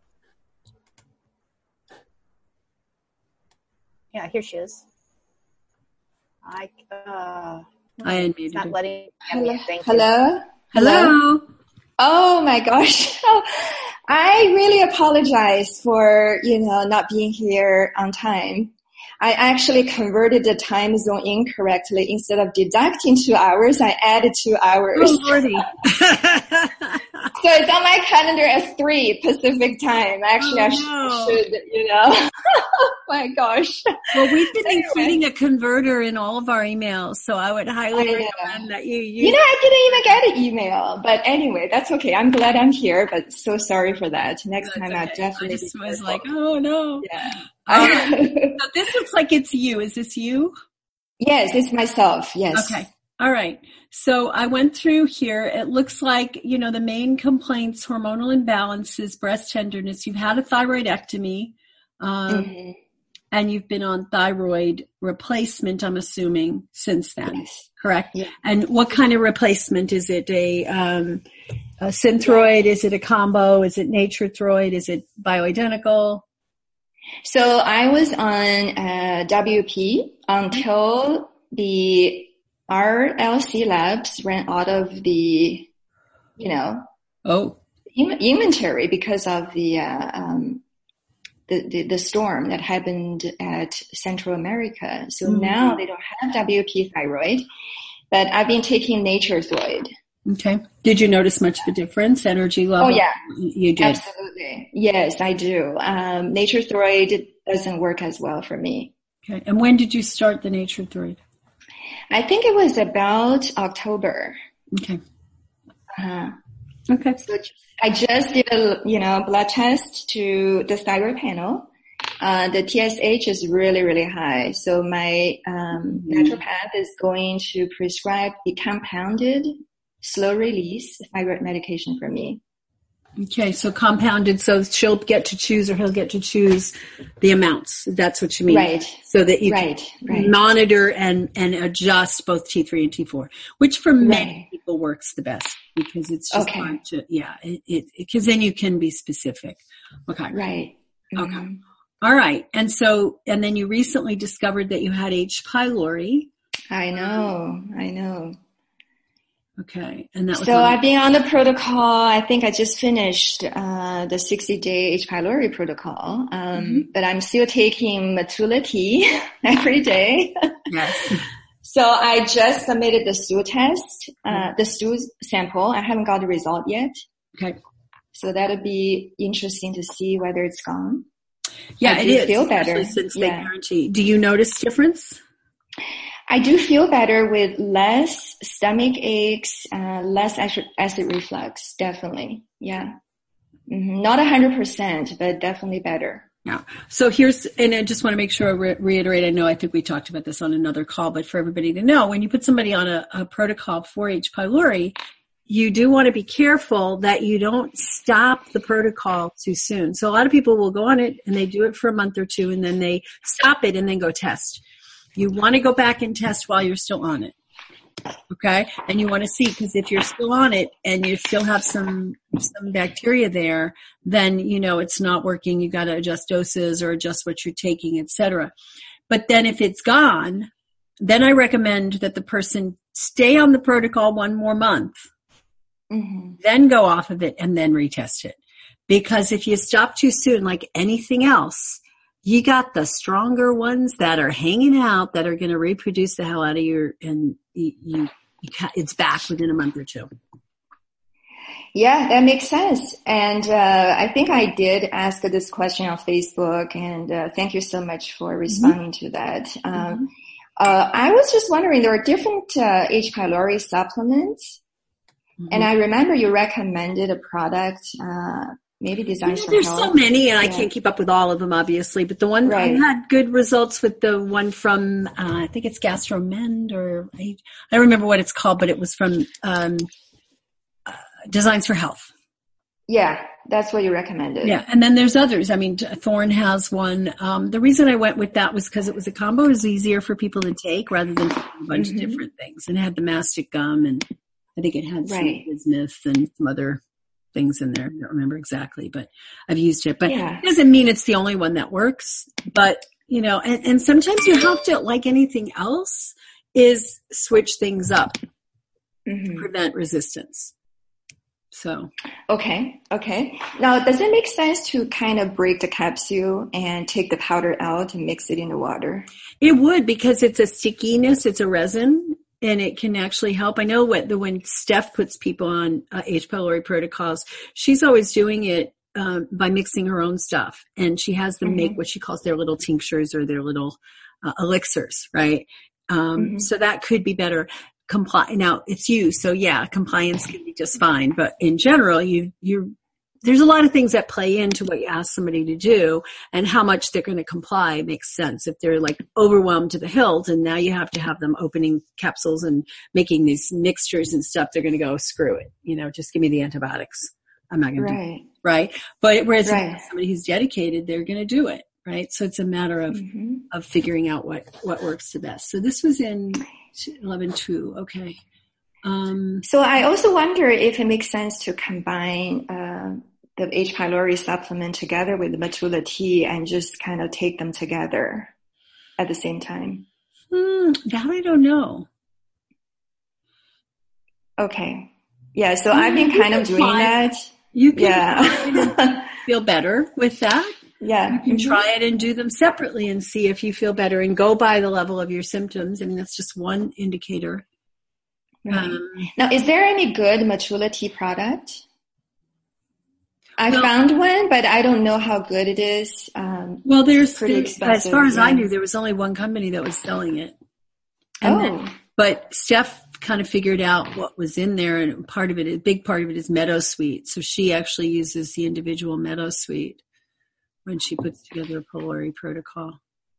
Yeah, here she is. I unmuted it's not her. letting. Hello. Thank you. Hello. Hello. Oh my gosh. I really apologize for, not being here on time. I actually converted the time zone incorrectly. Instead of deducting 2 hours, I added 2 hours. Oh, Lordy. So it's on my calendar as 3 Pacific time. Actually, I should, Oh my gosh. Well, we've been including a converter in all of our emails, so I would highly recommend that you use. I didn't even get an email, but anyway, that's okay. I'm glad I'm here, but so sorry for that. Next time I'll definitely. I just was like, oh no. Yeah. So this looks like it's you. Is this you? Yes, it's myself. Yes. Okay. All right. So I went through here. It looks like, the main complaints, hormonal imbalances, breast tenderness. You've had a thyroidectomy, and you've been on thyroid replacement, I'm assuming, since then. Yes. Correct? Yeah. And what kind of replacement? Is it a Synthroid? Is it a combo? Is it Nature-Throid? Is it bioidentical? So I was on WP until the RLC labs ran out of the, inventory because of the storm that happened at Central America. So now they don't have WP thyroid, but I've been taking Nature-Throid. Okay. Did you notice much of a difference, energy level? Oh, yeah. You did? Absolutely. Yes, I do. Nature-Throid doesn't work as well for me. Okay. And when did you start the Nature-Throid? I think it was about October. Okay. Okay. So I just did a, blood test to the thyroid panel. The TSH is really, really high. So my naturopath is going to prescribe the compounded slow release thyroid medication for me. Okay, so compounded, so she'll get to choose or he'll get to choose the amounts. That's what you mean. Right. So that you can monitor and adjust both T3 and T4, which for many people works the best because it's just fun to, because then you can be specific. Okay. Right. Mm-hmm. Okay. All right. And then you recently discovered that you had H. pylori. I know. Okay. And that was I've been on the protocol. I think I just finished the 60-day H. pylori protocol. But I'm still taking Matula tea every day. Yes. So I just submitted the stool test, the stool sample. I haven't got the result yet. Okay. So that'll be interesting to see whether it's gone. Yeah, it is. Feel better since they guarantee. Do you notice difference? I do feel better with less stomach aches, less acid reflux, definitely. Yeah. Not 100%, but definitely better. Yeah. So and I just want to make sure I reiterate, I think we talked about this on another call, but for everybody to know, when you put somebody on a protocol for H. pylori, you do want to be careful that you don't stop the protocol too soon. So a lot of people will go on it and they do it for a month or two and then they stop it and then go test. You want to go back and test while you're still on it. Okay? And you want to see, because if you're still on it and you still have some bacteria there, then it's not working. You got to adjust doses or adjust what you're taking, etc. But then if it's gone, then I recommend that the person stay on the protocol one more month, then go off of it and then retest it. Because if you stop too soon, like anything else, you got the stronger ones that are hanging out that are going to reproduce the hell out of it's back within a month or two. Yeah, that makes sense. And I think I did ask this question on Facebook, and thank you so much for responding to that. I was just wondering, there are different H. pylori supplements, and I remember you recommended a product, maybe Designs for There's Health. so many, and I can't keep up with all of them, obviously. But the one I had good results with the one from I think it's GastroMend, or I don't remember what it's called, but it was from Designs for Health. Yeah, that's what you recommended. Yeah, and then there's others. I mean, Thorne has one. The reason I went with that was because it was a combo. It was easier for people to take rather than a bunch of different things. And it had the mastic gum, and I think it had some bismuth and some other things in there. I don't remember exactly, but I've used it. But it doesn't mean it's the only one that works. But, you know, and sometimes you have to, like anything else, is switch things up to prevent resistance. So. Okay. Now, does it make sense to kind of break the capsule and take the powder out and mix it in the water? It would, because it's a stickiness, it's a resin, and it can actually help. I know when Steph puts people on H. pylori protocols, she's always doing it by mixing her own stuff. And she has them make what she calls their little tinctures or their little elixirs, right? So that could be better. Now it's you, so yeah, compliance can be just fine. But in general, there's a lot of things that play into what you ask somebody to do, and how much they're going to comply makes sense. If they're like overwhelmed to the hilt, and now you have to have them opening capsules and making these mixtures and stuff, they're going to go, screw it, just give me the antibiotics. I'm not going to do it, right? But whereas somebody who's dedicated, they're going to do it, right? So it's a matter of figuring out what works the best. So this was in 11-2. Okay. So I also wonder if it makes sense to combine the H. pylori supplement together with the Matula tea and just kind of take them together at the same time. That I don't know. Okay. Yeah. So I've been kind of doing that. You can feel better with that. Yeah. You can try it and do them separately and see if you feel better, and go by the level of your symptoms. I mean, that's just one indicator. Right. Now, is there any good Matula tea product? I found one, but I don't know how good it is. Well, there's pretty expensive. As far as I knew, there was only one company that was selling it. But Steph kind of figured out what was in there, and a big part of it is Meadowsweet. So she actually uses the individual Meadowsweet when she puts together a pylori protocol.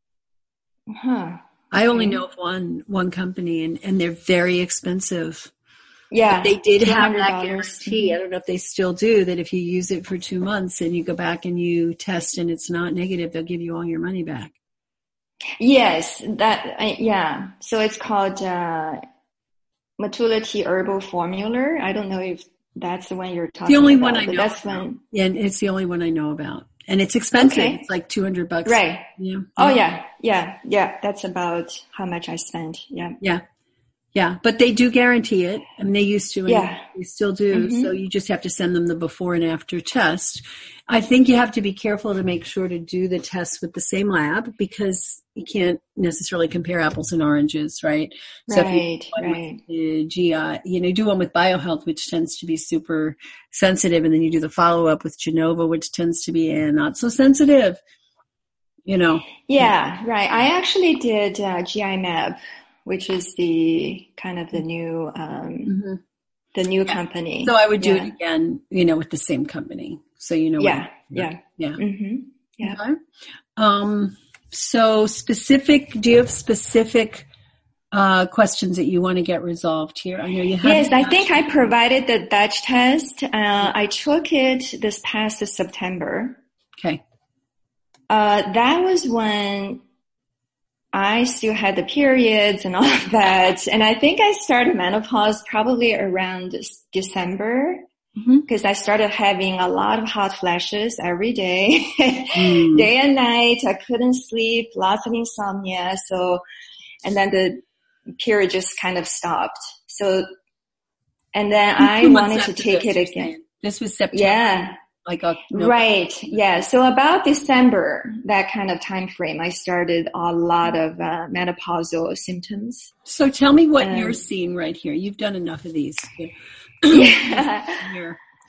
I only know of one company, and they're very expensive. Yeah. But they did have that guarantee. I don't know if they still do, that if you use it for 2 months and you go back and you test and it's not negative, they'll give you all your money back. Yes, So it's called Matula Tea Herbal Formula. I don't know if that's the one you're talking about. The only one I know. Yeah, and it's the only one I know about. And it's expensive. Okay. It's like $200. Right. Yeah. Oh, yeah. That's about how much I spent. Yeah. Yeah. But they do guarantee it. I mean, they used to, and they still do. So you just have to send them the before and after test. I think you have to be careful to make sure to do the test with the same lab, because you can't necessarily compare apples and oranges, right? So if you do one with GI, do one with BioHealth, which tends to be super sensitive, and then you do the follow-up with Genova, which tends to be not so sensitive, Yeah, right. I actually did GI Mab, which is the kind of the new company. So I would do it again, with the same company. So Yeah. Mm-hmm. Yeah. Okay. So do you have specific questions that you want to get resolved here? I know you have. Yes, I think I provided the Dutch test. I took it this past September. Okay. That was when I still had the periods and all of that. And I think I started menopause probably around December, because I started having a lot of hot flashes every day, day and night. I couldn't sleep, lots of insomnia. And then the period just kind of stopped. And then I wanted to take it again. This was September. Yeah. Right. Yeah. So about December, that kind of time frame, I started a lot of menopausal symptoms. So tell me what you're seeing right here. You've done enough of these. Yeah.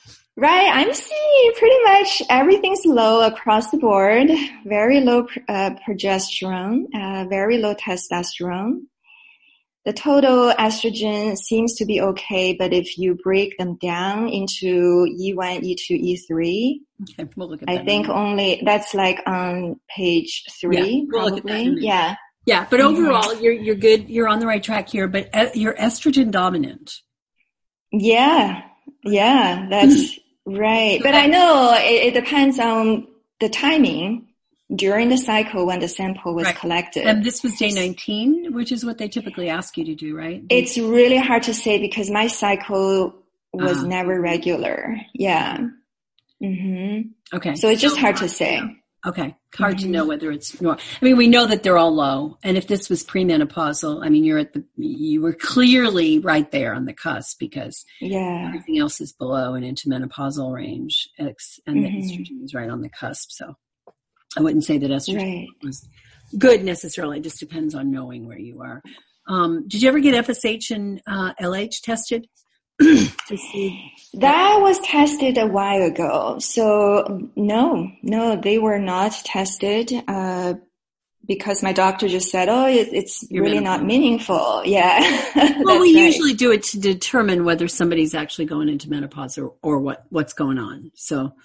Right. I'm seeing pretty much everything's low across the board. Very low progesterone, very low testosterone. The total estrogen seems to be okay, but if you break them down into E1, E2, E3, okay, we'll look at that. I think only that's like on page 3, we'll look at that in a minute. Yeah. Yeah, but overall, you're good. You're on the right track here, but you're estrogen dominant. Yeah, that's right. But I know it depends on the timing during the cycle when the sample was collected. And this was day 19, which is what they typically ask you to do, right? It's really hard to say because my cycle was never regular. Yeah. Mm-hmm. Okay. So it's just hard to say. Okay. Hard to know whether it's normal. I mean, we know that they're all low. And if this was premenopausal, I mean, you were clearly right there on the cusp because everything else is below and into menopausal range. And the estrogen is right on the cusp. So I wouldn't say that estrogen was good necessarily. It just depends on knowing where you are. Did you ever get FSH and LH tested? To see that was tested a while ago. So no, they were not tested because my doctor just said, it's really not meaningful. Yeah. Well, we usually do it to determine whether somebody's actually going into menopause or what's going on. So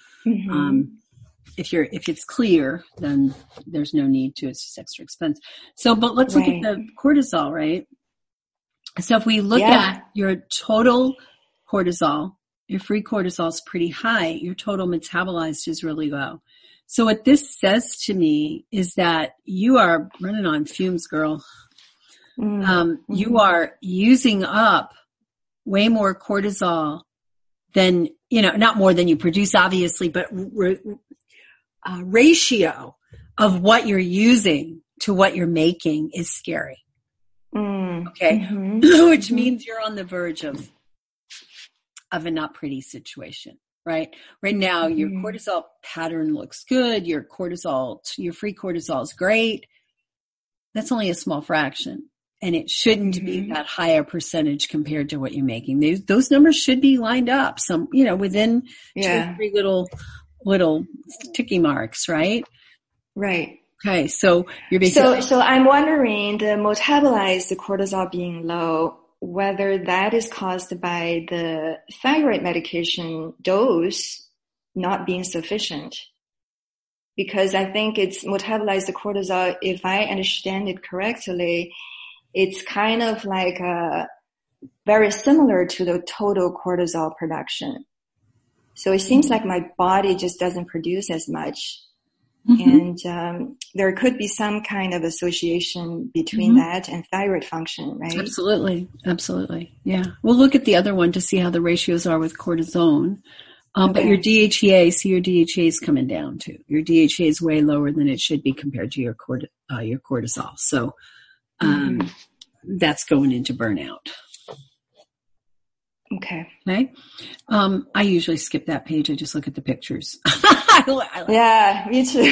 if it's clear, then there's no need to. It's just extra expense. So, but let's look at the cortisol, right? So if we look at your total cortisol, your free cortisol is pretty high. Your total metabolized is really low. So what this says to me is that you are running on fumes, girl. You are using up way more cortisol than, not more than you produce, obviously, but ratio of what you're using to what you're making is scary. Okay. Which means you're on the verge of a not pretty situation, right? Right now, your cortisol pattern looks good. Your free cortisol is great. That's only a small fraction. And it shouldn't be that higher percentage compared to what you're making. Those numbers should be lined up within 2 or 3 little ticky marks, right? Right. Okay, so you're basically... So I'm wondering the metabolized cortisol being low, whether that is caused by the thyroid medication dose not being sufficient. Because I think it's metabolized cortisol, if I understand it correctly, it's kind of like very similar to the total cortisol production. So it seems like my body just doesn't produce as much. And there could be some kind of association between that and thyroid function, right? Absolutely. Yeah. We'll look at the other one to see how the ratios are with cortisone. But your DHEA, your DHEA is coming down too. Your DHEA is way lower than it should be compared to your cortisol. So that's going into burnout. Okay. I usually skip that page. I just look at the pictures. Yeah, me too.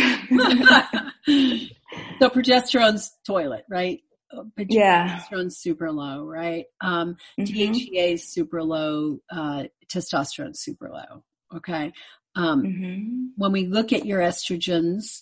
So progesterone's toilet, right? Progesterone's super low, right? DHEA is super low. Testosterone's super low. Okay. When we look at your estrogens,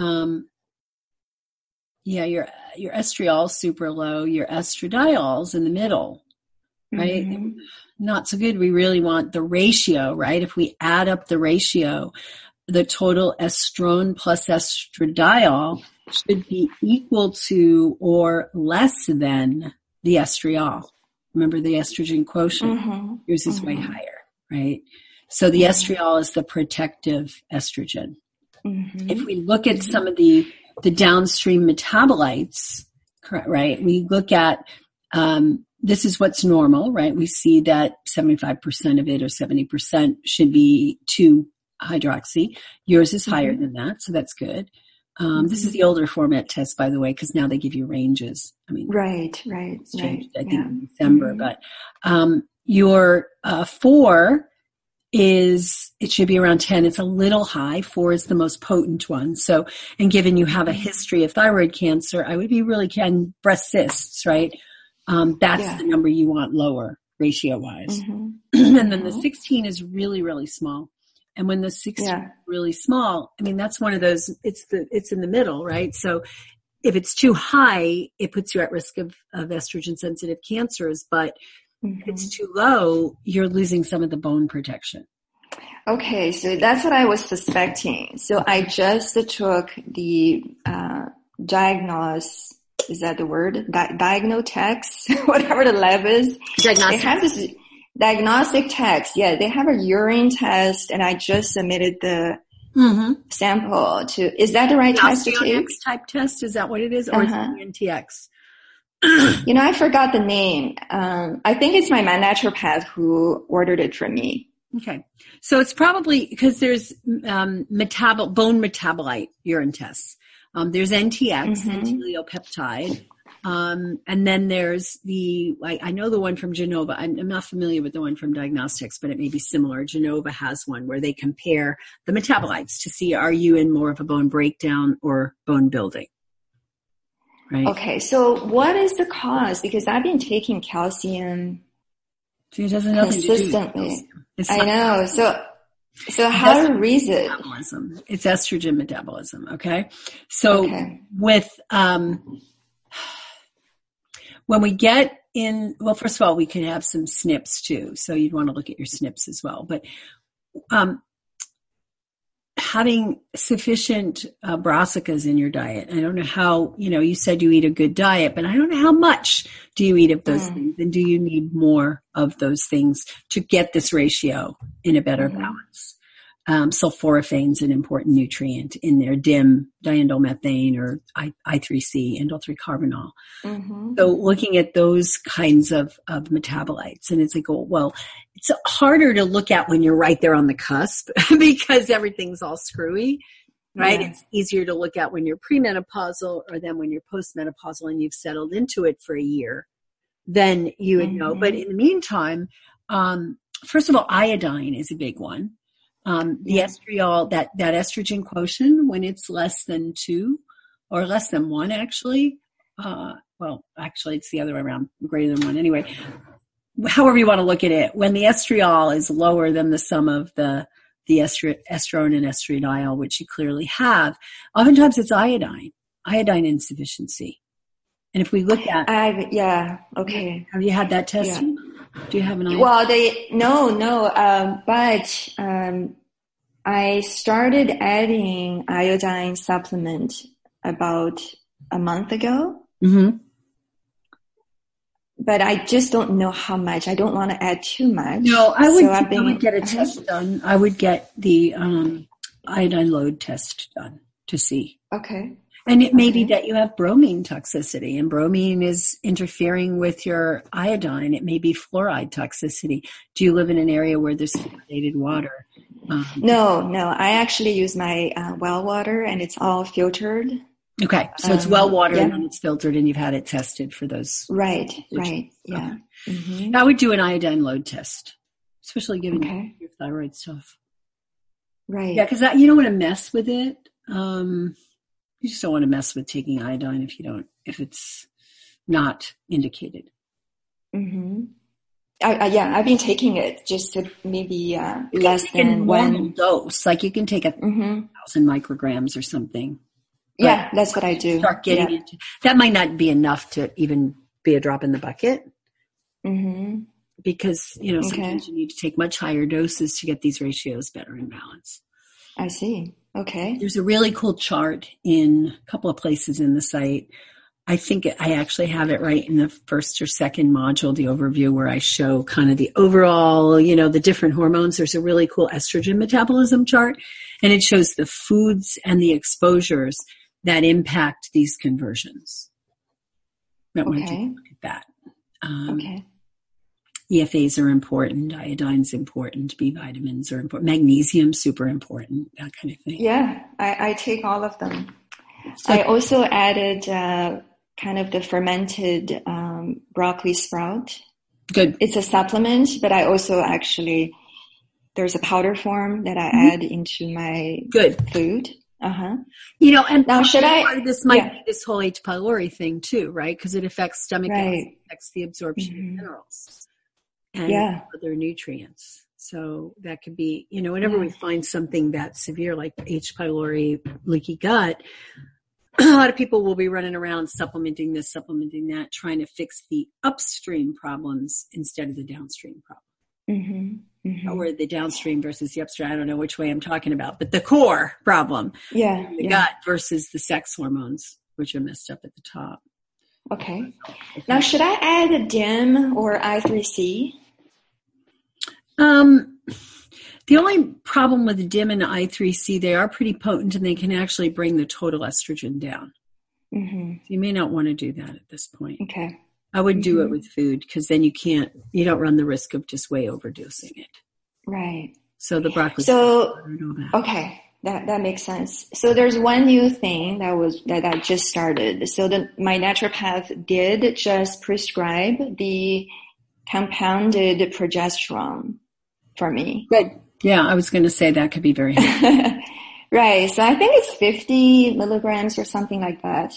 your estriol's super low. Your estradiol's in the middle, right? Not so good. We really want the ratio, right? If we add up the ratio, the total estrone plus estradiol should be equal to or less than the estriol. Remember the estrogen quotient? Yours is way higher, right? So the estriol is the protective estrogen. If we look at some of the downstream metabolites, right? We look at, this is what's normal, right? We see that 75% of it or 70% should be 2-hydroxy. Yours is higher than that, so that's good. This is the older format test, by the way, because now they give you ranges. I mean, right. Changed, I think in December, but your 4 it should be around 10. It's a little high. 4 is the most potent one. So, and given you have a history of thyroid cancer, I would be really breast cysts, right? That's the number you want lower. ratio-wise. Mm-hmm. And then the 16 is really, really small. And when the 16 is really small, I mean, that's one of those, it's in the middle, right? So if it's too high, it puts you at risk of estrogen-sensitive cancers. But if it's too low, you're losing some of the bone protection. Okay, so that's what I was suspecting. So I just took the is that the word? Diagnotex, whatever the lab is. Diagnostic. They have this diagnostic test. Yeah, they have a urine test, and I just submitted the sample to. Is that the right test to take? Type test, is that what it is? Or is it NTX? You know, I forgot the name. I think it's my naturopath who ordered it for me. Okay. So it's probably because there's bone metabolite urine tests. There's NTX, N-teleopeptide. And then there's I know the one from Genova. I'm not familiar with the one from Diagnostics, but it may be similar. Genova has one where they compare the metabolites to see, are you in more of a bone breakdown or bone building? Right. Okay. So what is the cause? Because I've been taking calcium it has nothing consistently. I know. So how to raise it? Metabolism. It's estrogen metabolism. Okay. So with, when we get in, well, first of all, we can have some SNPs too. So you'd want to look at your SNPs as well. But, having sufficient brassicas in your diet. I don't know how, you said you eat a good diet, but I don't know how much do you eat of those things, and do you need more of those things to get this ratio in a better balance? Sulforaphane's is an important nutrient in there, DIM, diindolylmethane, or I3C, indole-3-carbinol. So looking at those kinds of metabolites, and it's like, well, it's harder to look at when you're right there on the cusp because everything's all screwy, right? It's easier to look at when you're premenopausal or then when you're postmenopausal and you've settled into it for a year. Then you would know. But in the meantime, first of all, iodine is a big one. The estriol, that estrogen quotient, when it's less than 2 or less than 1, actually, actually it's the other way around, greater than 1. Anyway, however you want to look at it, when the estriol is lower than the sum of the estrone and estradiol, which you clearly have, oftentimes it's iodine insufficiency. And if we look at, have you had that tested? Yeah. Do you have an iodine? Well, but I started adding iodine supplement about a month ago. But I just don't know how much. I don't want to add too much. No, I would get a test done. I would get the iodine load test done to see. Okay. And it may be that you have bromine toxicity, and bromine is interfering with your iodine. It may be fluoride toxicity. Do you live in an area where there's fluoridated water? No. I actually use my well water, and it's all filtered. Okay, so it's well water and then it's filtered, and you've had it tested for those. Right, yeah. Okay. I would do an iodine load test, especially given your thyroid stuff. Right. Yeah, because you don't want to mess with it. You just don't want to mess with taking iodine if it's not indicated. I've been taking it just to maybe less than one dose. Like you can take 1,000 micrograms or something. Yeah, that's what I do. Start getting into that. Might not be enough to even be a drop in the bucket. Because sometimes you need to take much higher doses to get these ratios better in balance. I see. Okay. There's a really cool chart in a couple of places in the site. I think I actually have it right in the first or second module, the overview, where I show kind of the overall, the different hormones. There's a really cool estrogen metabolism chart, and it shows the foods and the exposures that impact these conversions. I want to look at that. EFAs are important. Iodine's important. B vitamins are important. Magnesium, super important. That kind of thing. Yeah, I take all of them. So I also added kind of the fermented broccoli sprout. Good. It's a supplement, but I also there's a powder form that I add into my food. And now this might be this whole H. pylori thing too, right? Because it affects stomach acid, affects the absorption of minerals. and other nutrients. So that could be, whenever we find something that's severe, like H. pylori, leaky gut, a lot of people will be running around supplementing this, supplementing that, trying to fix the upstream problems instead of the downstream problem. Or the downstream versus the upstream. I don't know which way I'm talking about, but the core problem. The gut versus the sex hormones, which are messed up at the top. Okay. Now, should I add a DIM or I3C? The only problem with the DIM and the I3C, they are pretty potent and they can actually bring the total estrogen down. So you may not want to do that at this point. Okay. I would do it with food because then you don't run the risk of just way overdosing it. Right. So the broccoli. Okay. That makes sense. So there's one new thing that I just started. So my naturopath did just prescribe the compounded progesterone for me. Good. Yeah, I was going to say that could be very helpful. Right. So I think it's 50 milligrams or something like that.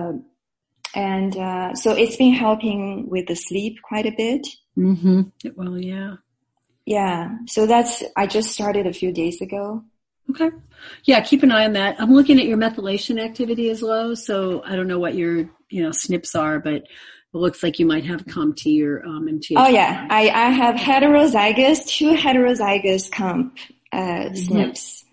So it's been helping with the sleep quite a bit. Well, yeah. Yeah. So I just started a few days ago. Okay. Yeah, keep an eye on that. I'm looking at your methylation activity is low, so I don't know what your, SNPs are, but it looks like you might have COMT or MTHFR. Oh yeah, I have two heterozygous COMT SNPs.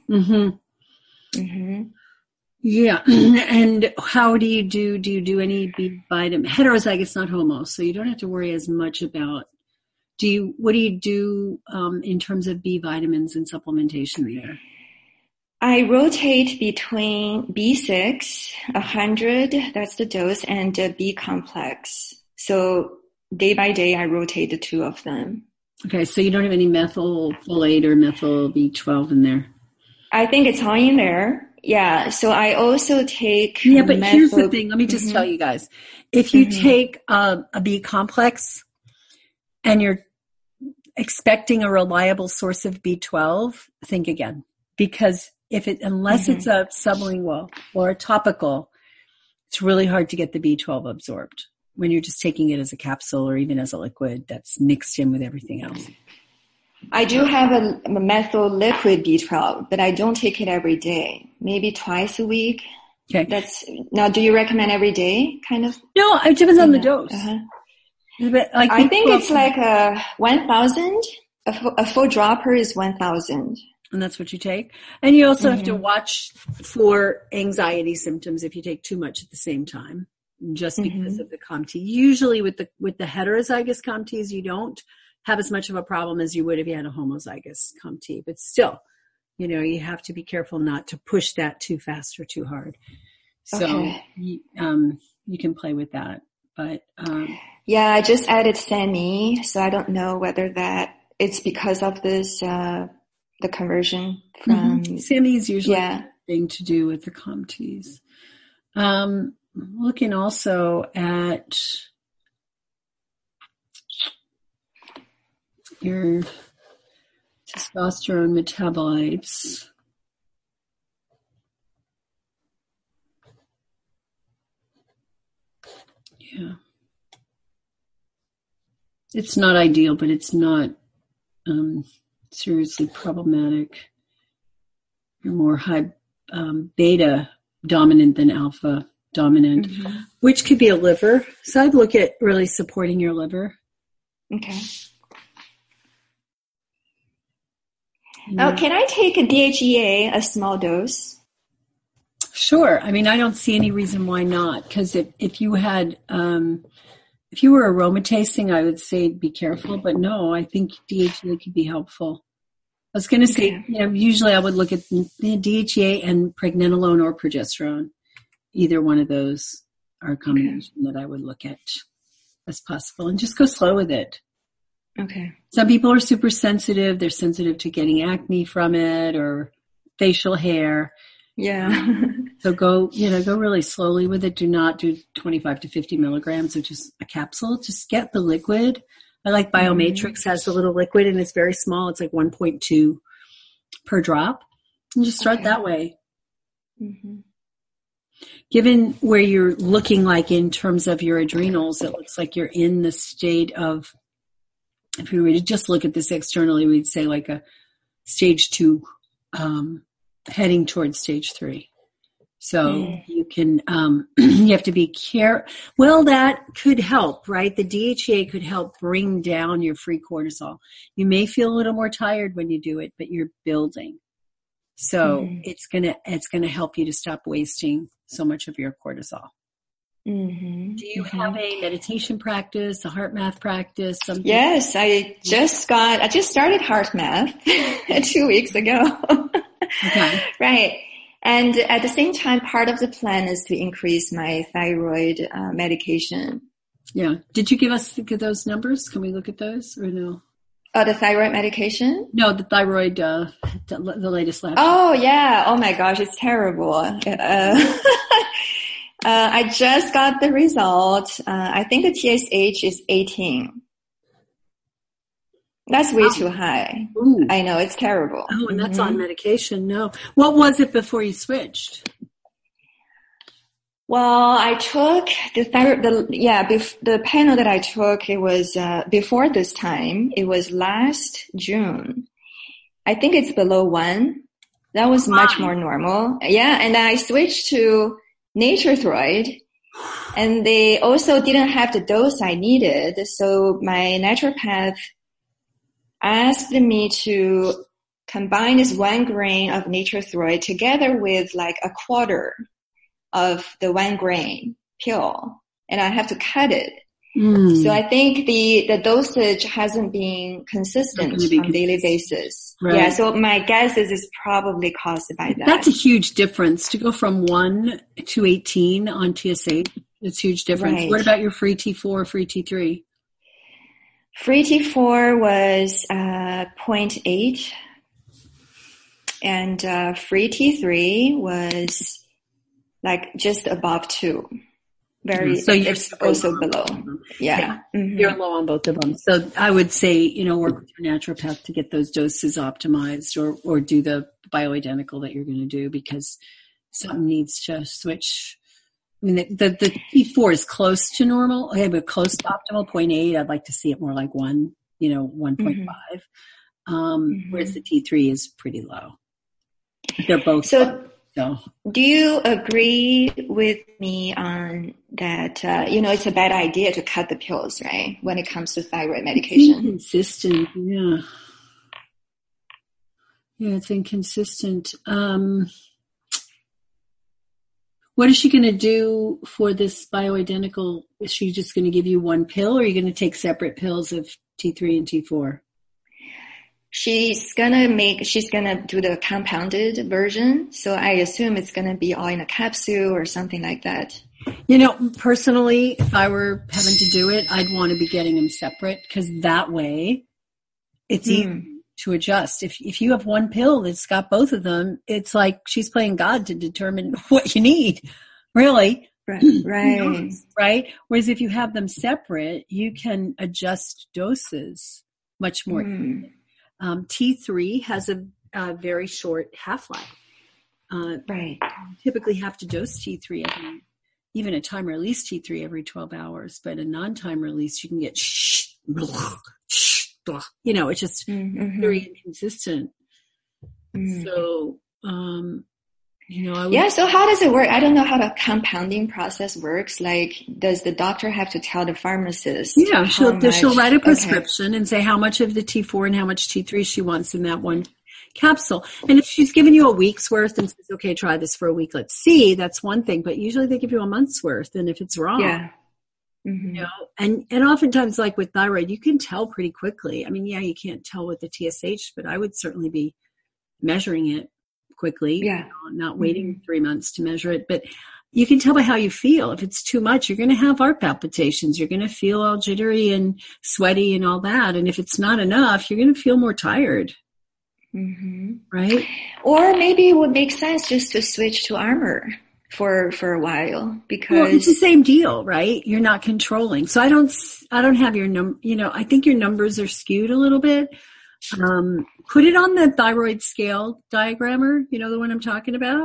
Yeah. And how do you do any B vitamin? Heterozygous, not homo, so you don't have to worry as much about. What do you do in terms of B vitamins and supplementation there? I rotate between B6, 100, that's the dose, and B complex. So day by day, I rotate the two of them. Okay, so you don't have any methylfolate or methyl B12 in there? I think it's all in there. Yeah, so I also take... Yeah, but here's the thing. Let me just tell you guys. If you take a B complex and you're expecting a reliable source of B12, think again. Because unless it's a sublingual or a topical, it's really hard to get the B12 absorbed when you're just taking it as a capsule or even as a liquid that's mixed in with everything else. I do have a methyl liquid B12, but I don't take it every day. Maybe twice a week. Okay. Now, do you recommend every day, kind of? No, it depends on the dose. I think it's like 1,000. A full dropper is 1,000. And that's what you take. And you also have to watch for anxiety symptoms if you take too much at the same time, just because of the COMT. Usually with the heterozygous COMTs, you don't have as much of a problem as you would if you had a homozygous COMT. But still, you have to be careful not to push that too fast or too hard. So you can play with that. But yeah, I just added SAMe, so I don't know whether it's because of this the conversion from SAMe is usually a thing to do with the COMTs. Looking also at your testosterone metabolites. Yeah. It's not ideal, but it's not seriously problematic. You're more high beta dominant than alpha dominant, which could be a liver. So I'd look at really supporting your liver. Okay. Can I take a DHEA, a small dose? Sure. I mean, I don't see any reason why not. Because if you had, if you were aromatase, I would say be careful. But no, I think DHEA could be helpful. I was going to say, usually I would look at the DHEA and pregnenolone or progesterone. Either one of those are a combination that I would look at as possible, and just go slow with it. Okay. Some people are super sensitive. They're sensitive to getting acne from it or facial hair. Yeah. So go really slowly with it. Do not do 25 to 50 milligrams of just a capsule. Just get the liquid. I like Biomatrix has the little liquid and it's very small. It's like 1.2 per drop. And just start that way. Given where you're looking like in terms of your adrenals, it looks like you're in the state of if we were to just look at this externally, we'd say like a stage 2, heading towards stage 3. So you can, you have to be well, that could help, right? The DHEA could help bring down your free cortisol. You may feel a little more tired when you do it, but you're building. So it's gonna help you to stop wasting so much of your cortisol. Mm-hmm. Do you have a meditation practice, a heart math practice? Something? Yes, I just started heart math 2 weeks ago. Okay. Right. And at the same time, part of the plan is to increase my thyroid medication. Yeah. Did you give us those numbers? Can we look at those or no? Oh, the thyroid medication? No, the thyroid, the latest lab. Oh, yeah. Oh my gosh, it's terrible. I just got the result. I think the TSH is 18. That's way too high. Ooh. I know, it's terrible. Oh, and that's on medication. No. What was it before you switched? Well, I took the panel that I took, it was, before this time, it was last June. I think it's below 1. That was much more normal. Yeah. And then I switched to NatureThroid, and they also didn't have the dose I needed. So my naturopath asked me to combine this 1 grain of NatureThroid together with like a quarter of the 1 grain pill, and I have to cut it. So I think the dosage hasn't been consistent on a daily basis. Right. Yeah, so my guess is it's probably caused by that. That's a huge difference to go from 1 to 18 on TSH. It's a huge difference. Right. What about your free T4, free T3? Free T4 was 0.8, and free T3 was like just above 2. So you're also below. Yeah. Mm-hmm. You're low on both of them. So I would say, work with your naturopath to get those doses optimized, or do the bioidentical that you're going to do, because something needs to switch. I mean, the T4 is close to normal. Okay, but close to optimal, 0.8. I'd like to see it more like 1, 1.5. Whereas the T3 is pretty low. They're both low. So, do you agree with me on that, it's a bad idea to cut the pills, right? When it comes to thyroid medication. It's inconsistent. Yeah. Yeah, it's inconsistent. What is she going to do for this bioidentical? Is she just going to give you 1 pill, or are you going to take separate pills of T3 and T4? She's gonna do the compounded version. So I assume it's gonna be all in a capsule or something like that. Personally, if I were having to do it, I'd want to be getting them separate, because that way it's easy to adjust. If you have 1 pill that's got both of them, it's like she's playing God to determine what you need, really. Right. Right? Whereas if you have them separate, you can adjust doses much more. T3 has a very short half-life. Right. You typically have to dose T3 even a time release T3 every 12 hours, but a non-time release you can get it's just very inconsistent. So, so how does it work? I don't know how the compounding process works. Like, does the doctor have to tell the pharmacist? Yeah, she'll write a prescription and say how much of the T4 and how much T3 she wants in that 1 capsule. And if she's given you a week's worth and says, okay, try this for a week, let's see, that's one thing. But usually they give you a month's worth. And if it's wrong, and oftentimes, like with thyroid, you can tell pretty quickly. I mean, you can't tell with the TSH, but I would certainly be measuring it quickly, not waiting 3 months to measure it. But you can tell by how you feel. If it's too much, you're going to have heart palpitations. You're going to feel all jittery and sweaty and all that. And if it's not enough, you're going to feel more tired. Right? Or maybe it would make sense just to switch to Armour for a while, because it's the same deal, right? You're not controlling. So I don't have your I think your numbers are skewed a little bit. Put it on the thyroid scale diagrammer, the one I'm talking about.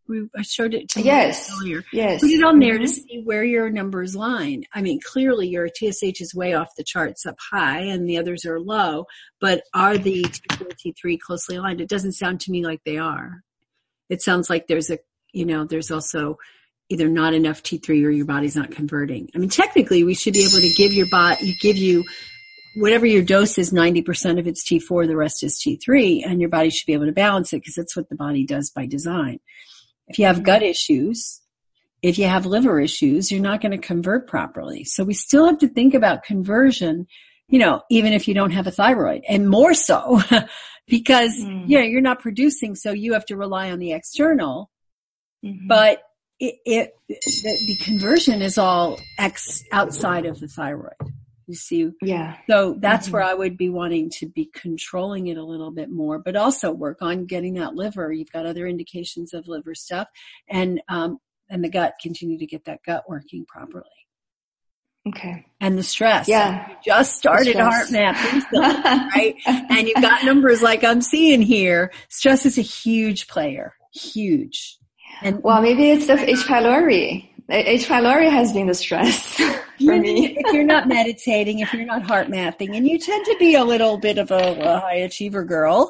I showed it to Yes. you earlier. Yes. Put it on there to see where your numbers line. I mean, clearly your TSH is way off the charts up high and the others are low, but are the T4, T3 closely aligned? It doesn't sound to me like they are. It sounds like there's also either not enough T3 or your body's not converting. I mean, technically we should be able to give you whatever your dose is, 90% of it's T4, the rest is T3, and your body should be able to balance it because that's what the body does by design. If you have gut issues, if you have liver issues, you're not going to convert properly. So we still have to think about conversion, even if you don't have a thyroid, and more so because, you're not producing, so you have to rely on the external, but the conversion is all outside of the thyroid. You see? Yeah. So that's where I would be wanting to be controlling it a little bit more, but also work on getting that liver. You've got other indications of liver stuff and the gut, continue to get that gut working properly. Okay. And the stress. Yeah. You just started HeartMath recently, right? And you've got numbers like I'm seeing here. Stress is a huge player. Huge. And well, maybe it's the H. pylori. H. pylori has been the stress for me. If you're not meditating, if you're not heart mathing, and you tend to be a little bit of a high achiever girl,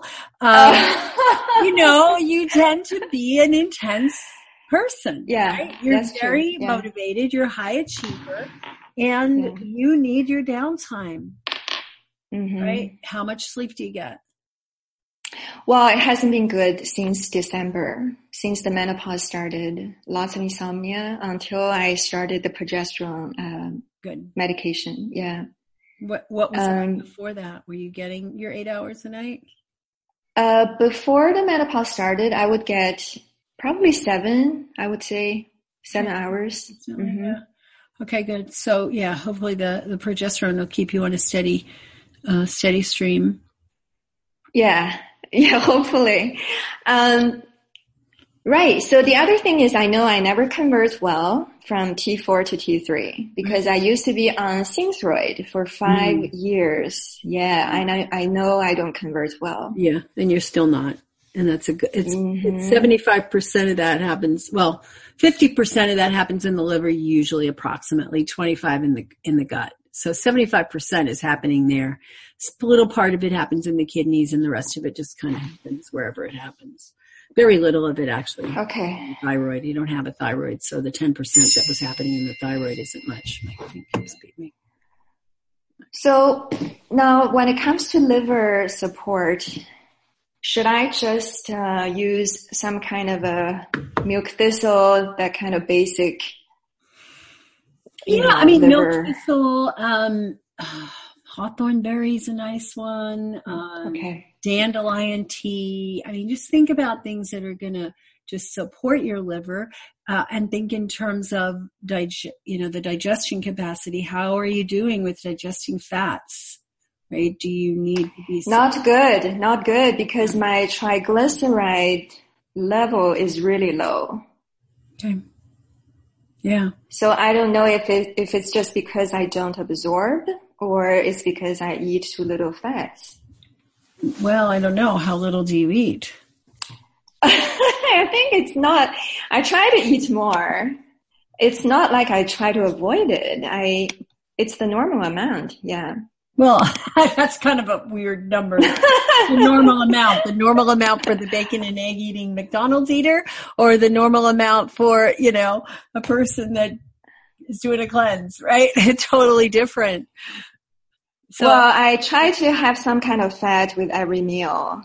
you tend to be an intense person. Yeah, right? You're that's very true. motivated. You're a high achiever, and you need your downtime. Right? How much sleep do you get? Well, it hasn't been good since December, since the menopause started. Lots of insomnia until I started the progesterone medication. Yeah. What was it before that? Were you getting your 8 hours a night? Before the menopause started, I would get probably 7, I would say 7 hours. Yeah. Okay, good. So yeah, hopefully the progesterone will keep you on a steady stream. Yeah. Yeah, hopefully. Right. So the other thing is I know I never convert well from T4 to T3 because I used to be on Synthroid for 5 years. Yeah. I know I don't convert well. Yeah. And you're still not. And that's it's 75% of that happens. Well, 50% of that happens in the liver, usually approximately 25 in the gut. So 75% is happening there. A little part of it happens in the kidneys and the rest of it just kind of happens wherever it happens. Very little of it actually. Okay. Thyroid. You don't have a thyroid, so the 10% that was happening in the thyroid isn't much. So now when it comes to liver support, should I just use some kind of a milk thistle, that kind of basic liver. Milk thistle, hawthorn berry is a nice one. Dandelion tea. I mean, just think about things that are going to just support your liver, and think in terms of the digestion capacity. How are you doing with digesting fats? Right? Do you need to be not good because my triglyceride level is really low. Okay. Yeah. So I don't know if it's just because I don't absorb or it's because I eat too little fats. Well, I don't know. How little do you eat? I think it's not. I try to eat more. It's not like I try to avoid it. It's the normal amount. Yeah. Well, that's kind of a weird number. The normal amount for the bacon and egg eating McDonald's eater, or the normal amount for, a person that is doing a cleanse, right? It's totally different. So, well, I try to have some kind of fat with every meal,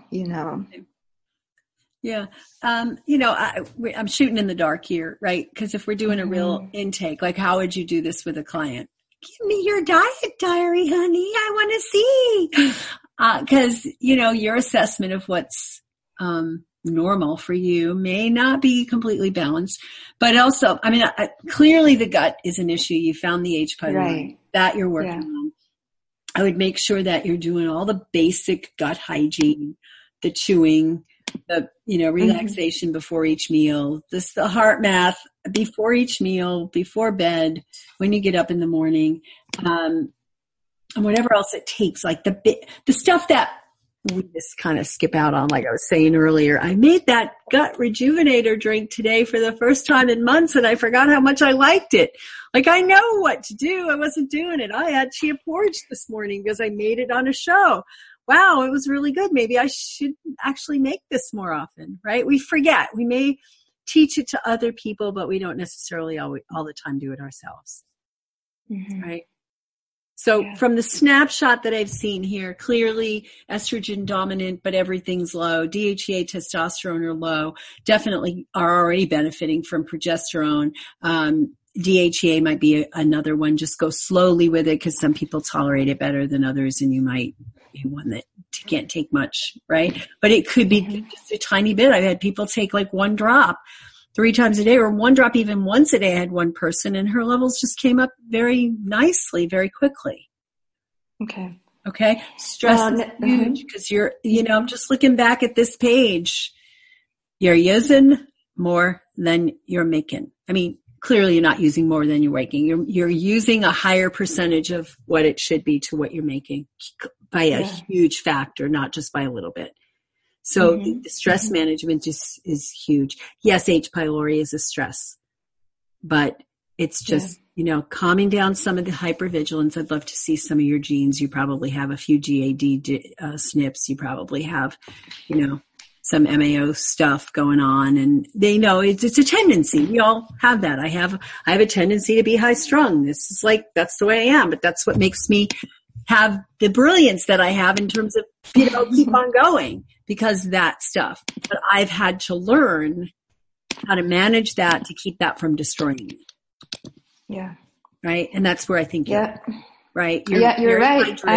Yeah. I'm shooting in the dark here, right? Because if we're doing a real intake, like how would you do this with a client? Give me your diet diary, honey. I want to see. Because, your assessment of what's normal for you may not be completely balanced. But also, clearly the gut is an issue. You found the H. pylori that you're working on. I would make sure that you're doing all the basic gut hygiene, the chewing, the, relaxation before each meal, the HeartMath before each meal, before bed, when you get up in the morning, and whatever else it takes, like the stuff that we just kind of skip out on, like I was saying earlier, I made that gut rejuvenator drink today for the first time in months, and I forgot how much I liked it. Like, I know what to do. I wasn't doing it. I had chia porridge this morning because I made it on a show. Wow, it was really good. Maybe I should actually make this more often, right? We forget. We may teach it to other people, but we don't necessarily all the time do it ourselves, right? So from the snapshot that I've seen here, clearly estrogen dominant, but everything's low. DHEA, testosterone are low. Definitely are already benefiting from progesterone. DHEA might be another one. Just go slowly with it because some people tolerate it better than others, and you might be one that can't take much, right? But it could be just a tiny bit. I've had people take like 1 drop 3 times a day, or 1 drop even once a day. I had one person and her levels just came up very nicely, very quickly. Okay. Stress is huge because I'm just looking back at this page. You're using more than you're making. I mean, clearly you're not using more than you're making. You're using a higher percentage of what it should be to what you're making by a huge factor, not just by a little bit. So the stress management is huge. Yes, H. pylori is a stress, but it's just, calming down some of the hypervigilance. I'd love to see some of your genes. You probably have a few GAD SNPs. You probably have, some MAO stuff going on, and they know it's a tendency. We all have that. I have a tendency to be high strung. This is that's the way I am, but that's what makes me have the brilliance that I have in terms of, keep on going because that stuff. But I've had to learn how to manage that to keep that from destroying me. Yeah. Right. And that's where I think you're right. You're right. I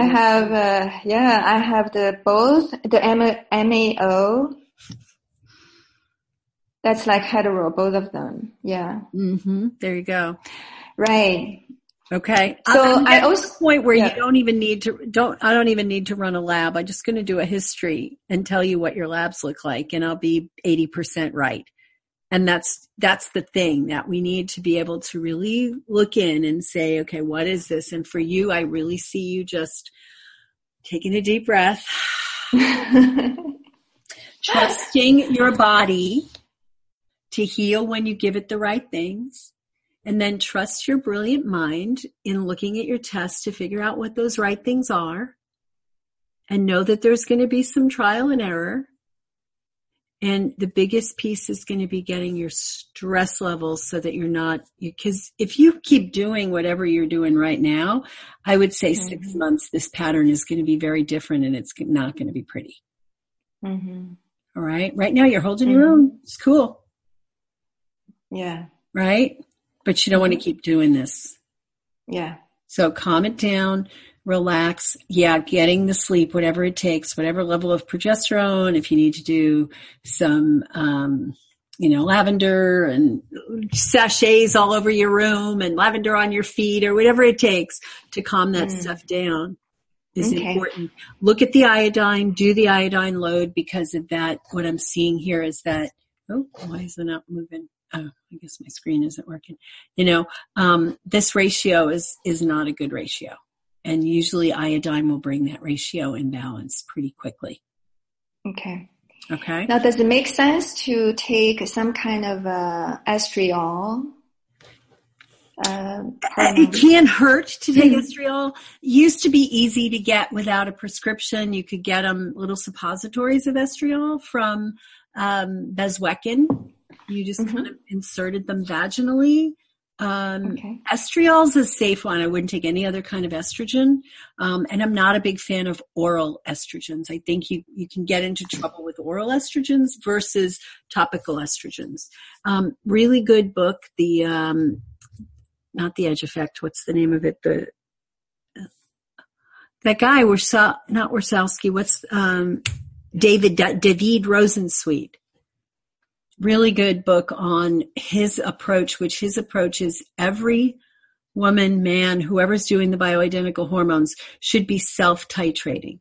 have both the MAO. That's like hetero, both of them. Yeah. There you go. Right. Okay. So I also point where you don't even need to run a lab. I'm just going to do a history and tell you what your labs look like, and I'll be 80% right. And that's the thing that we need to be able to really look in and say, okay, what is this? And for you, I really see you just taking a deep breath, trusting your body to heal when you give it the right things. And then trust your brilliant mind in looking at your tests to figure out what those right things are. And know that there's going to be some trial and error. And the biggest piece is going to be getting your stress levels so that you're not, because if you keep doing whatever you're doing right now, I would say 6 months, this pattern is going to be very different and it's not going to be pretty. All right. Right now you're holding your own. It's cool. Yeah. Right. But you don't want to keep doing this. Yeah. So calm it down, relax. Yeah, getting the sleep, whatever it takes, whatever level of progesterone, if you need to do some, lavender and sachets all over your room and lavender on your feet or whatever it takes to calm that stuff down is important. Look at the iodine, do the iodine load because of that. What I'm seeing here is that, why is it not moving? Oh, I guess my screen isn't working. This ratio is not a good ratio. And usually iodine will bring that ratio in balance pretty quickly. Okay. Now, does it make sense to take some kind of estriol? It can hurt to take estriol. Used to be easy to get without a prescription. You could get little suppositories of estriol from Bezwecken. You just kind of inserted them vaginally. Estriol is a safe one. I wouldn't take any other kind of estrogen. And I'm not a big fan of oral estrogens. I think you can get into trouble with oral estrogens versus topical estrogens. Really good book. Not the Edge Effect. What's the name of it? That guy, not Warsowski. What's, David Rosensweet. Really good book on his approach, which his approach is every woman, man, whoever's doing the bioidentical hormones should be self-titrating.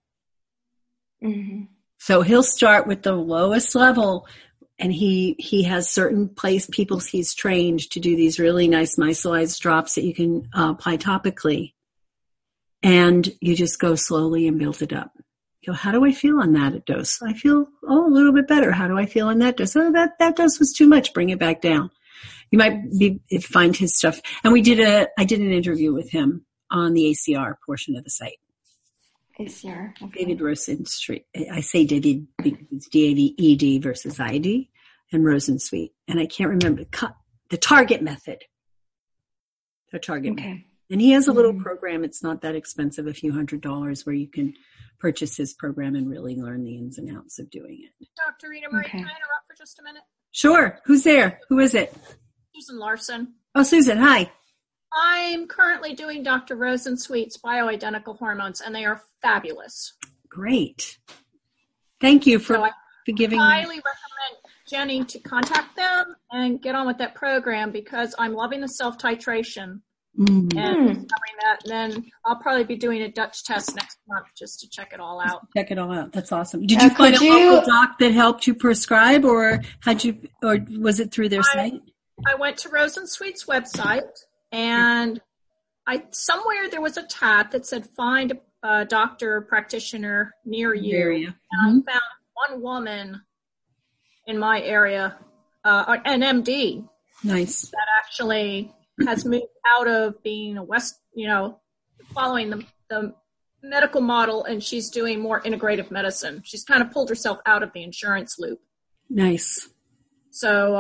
So he'll start with the lowest level and he has certain people he's trained to do these really nice micellized drops that you can apply topically. And you just go slowly and build it up. go, how do I feel on that dose? I feel, a little bit better. How do I feel on that dose? Oh, that dose was too much. Bring it back down. You might find his stuff. And I did an interview with him on the ACR portion of the site. ACR. Okay. David Rosensweet. I say David because it's DAVED versus ID, and Rosensweet. And I can't remember the target method. The target method. And he has a little program. It's not that expensive, a few $100s, where you can purchase his program and really learn the ins and outs of doing it. Dr. Rita Marie, can I interrupt for just a minute? Sure. Who's there? Who is it? Susan Larson. Oh, Susan. Hi. I'm currently doing Dr. Rosensweet's bioidentical hormones, and they are fabulous. Great. Thank you for giving me. I highly recommend Jenny to contact them and get on with that program, because I'm loving the self-titration. And discovering that, and then I'll probably be doing a Dutch test next month just to check it all out. Check it all out. That's awesome. Did you find a local doc that helped you prescribe, or was it through their site? I went to Rosensweet's website, and somewhere there was a tab that said find a doctor or practitioner near you. And I found one woman in my area, an MD. Nice. That actually has moved out of being following the medical model, and she's doing more integrative medicine. She's kind of pulled herself out of the insurance loop. Nice. So,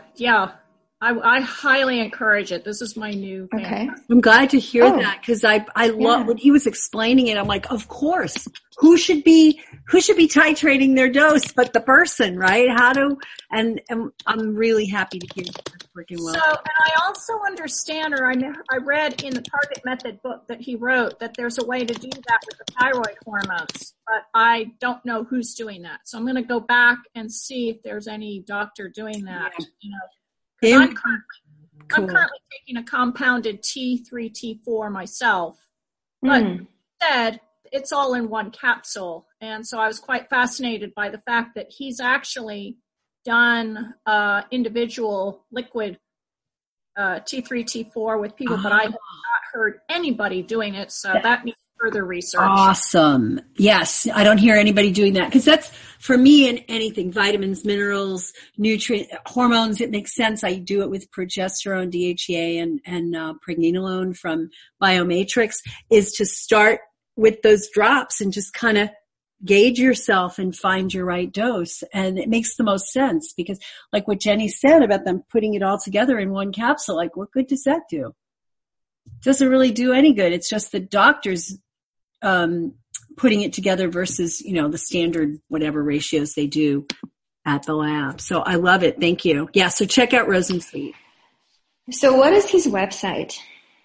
I highly encourage it. This is my new thing. Okay. I'm glad to hear that, because I love when he was explaining it. I'm like, of course, who should be titrating their dose but the person, right? And I'm really happy to hear it's working well. So, and I also understand, or I read in the Target Method book that he wrote, that there's a way to do that with the thyroid hormones, but I don't know who's doing that. So I'm going to go back and see if there's any doctor doing that. Yeah. I'm currently taking a compounded T3, T4 myself, but instead it's all in one capsule. And so I was quite fascinated by the fact that he's actually done individual liquid T3, T4 with people, but I have not heard anybody doing it. So that needs further research. Awesome. Yes. I don't hear anybody doing that, because that's, for me, in anything, vitamins, minerals, nutrient, hormones, it makes sense. I do it with progesterone, DHEA, and pregnenolone from Biomatrix, is to start with those drops and just kind of gauge yourself and find your right dose. And it makes the most sense, because like what Jenny said about them putting it all together in one capsule, like what good does that do? It doesn't really do any good. It's just the doctors putting it together versus, the standard whatever ratios they do at the lab. So I love it. Thank you. Yeah. So check out Rosensweet. So what is his website?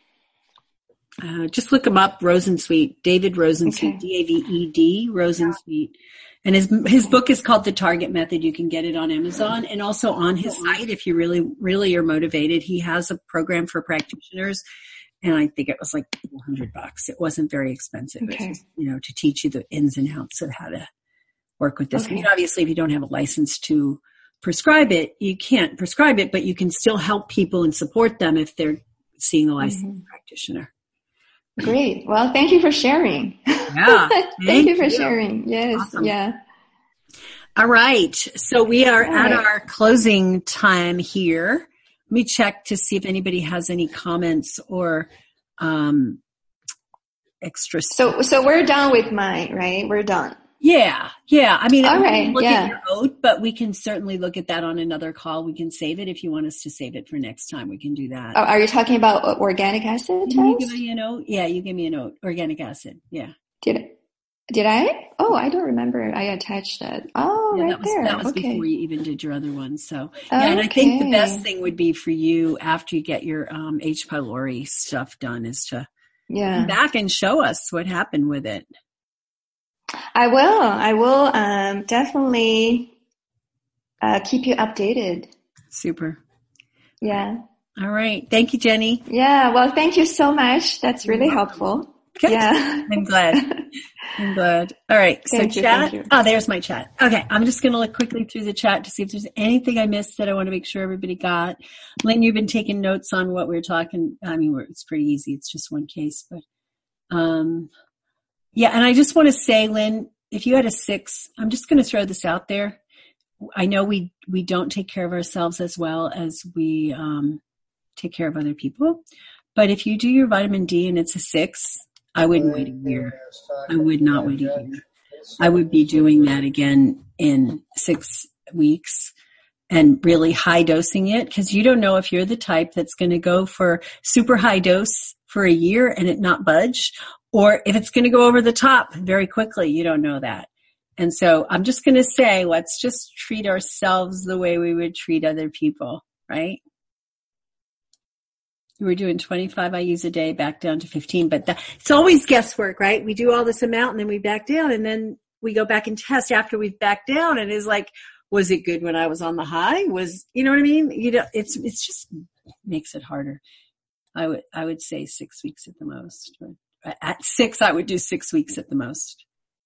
Just look him up, Rosensweet, David Rosensweet, DAVED, Rosensweet. And his book is called The Target Method. You can get it on Amazon and also on his site if you really, really are motivated. He has a program for practitioners, and I think it was like $400. It wasn't very expensive. Okay. It's just, to teach you the ins and outs of how to work with this. Okay. Obviously, if you don't have a license to prescribe it, you can't prescribe it, but you can still help people and support them if they're seeing a licensed practitioner. Great. Well, thank you for sharing. Yeah. Thank you for sharing. Yes. Awesome. Yeah. All right. So we are at our closing time here. Let me check to see if anybody has any comments or extra. So we're done with mine, right? We're done. Yeah. I mean, all right. Look at your oat, but we can certainly look at that on another call. We can save it if you want us to save it for next time. We can do that. Oh, are you talking about organic acid? Did you give me an oat? Yeah, you give me an oat. Organic acid. Yeah. Did I? Oh, I don't remember. I attached that. Oh, yeah, That was okay. Before you even did your other one. So, and I think the best thing would be for you after you get your H. pylori stuff done is to come back and show us what happened with it. I will definitely keep you updated. Super. Yeah. All right. Thank you, Jenny. Yeah. Well, thank you so much. That's really helpful. Good. Yeah. I'm glad. All right. So chat. Oh, there's my chat. Okay. I'm just going to look quickly through the chat to see if there's anything I missed that I want to make sure everybody got. Lynn, you've been taking notes on what we're talking. I mean, it's pretty easy. It's just one case, but, yeah. And I just want to say, Lynn, if you had a 6, I'm just going to throw this out there. I know we don't take care of ourselves as well as we take care of other people. But if you do your vitamin D and it's a 6, I wouldn't wait a year. I would not wait a year. I would be doing that again in 6 weeks and really high dosing it, because you don't know if you're the type that's going to go for super high dose for a year and it not budge, or if it's going to go over the top very quickly. You don't know that. And so I'm just going to say, let's just treat ourselves the way we would treat other people, right? We're doing 25 IUs a day, back down to 15, but it's always guesswork, right? We do all this amount and then we back down, and then we go back and test after we've backed down, and it's like, was it good when I was on the high? You know what I mean? It's just makes it harder. I would say 6 weeks at the most. At 6, I would do 6 weeks at the most.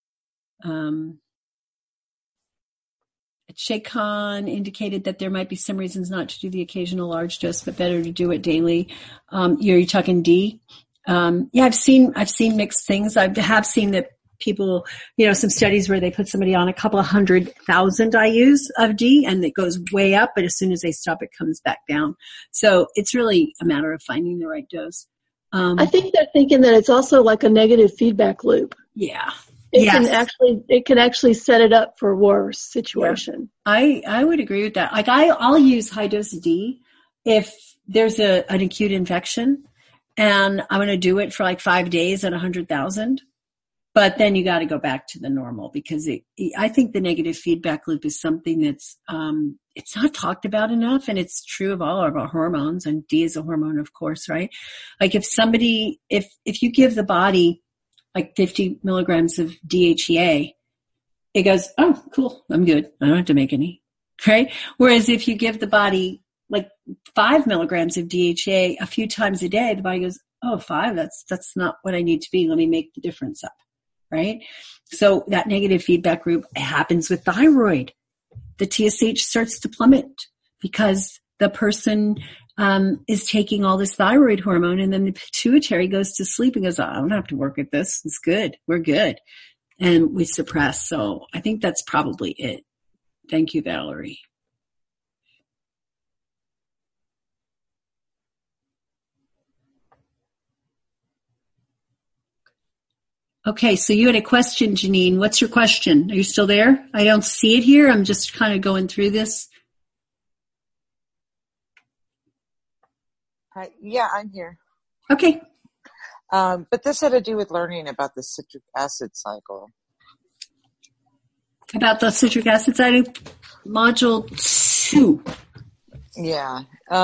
Shaycon indicated that there might be some reasons not to do the occasional large dose, but better to do it daily. You're talking D? Yeah, I've seen mixed things. I have seen that people, some studies where they put somebody on a couple of 100,000 IUs of D and it goes way up, but as soon as they stop, it comes back down. So it's really a matter of finding the right dose. I think they're thinking that it's also like a negative feedback loop. Yeah. It can actually set it up for a worse situation. Yeah. I would agree with that. Like I'll use high dose D if there's an acute infection and I'm going to do it for like 5 days at 100,000. But then you got to go back to the normal, because I think the negative feedback loop is something that's, it's not talked about enough, and it's true of all of our hormones, and D is a hormone, of course, right? Like if you give the body like 50 milligrams of DHEA, it goes, oh, cool, I'm good. I don't have to make any, right? Whereas if you give the body like 5 milligrams of DHEA a few times a day, the body goes, oh, 5, that's not what I need to be. Let me make the difference up. Right? So that negative feedback loop happens with thyroid. The TSH starts to plummet because the person is taking all this thyroid hormone, and then the pituitary goes to sleep and goes, I don't have to work at this. It's good. We're good. And we suppress. So I think that's probably it. Thank you, Valerie. Okay, so you had a question, Janine. What's your question? Are you still there? I don't see it here. I'm just kind of going through this. Yeah, I'm here. Okay. But this had to do with learning about the citric acid cycle. About the citric acid cycle? Module 2. Yeah,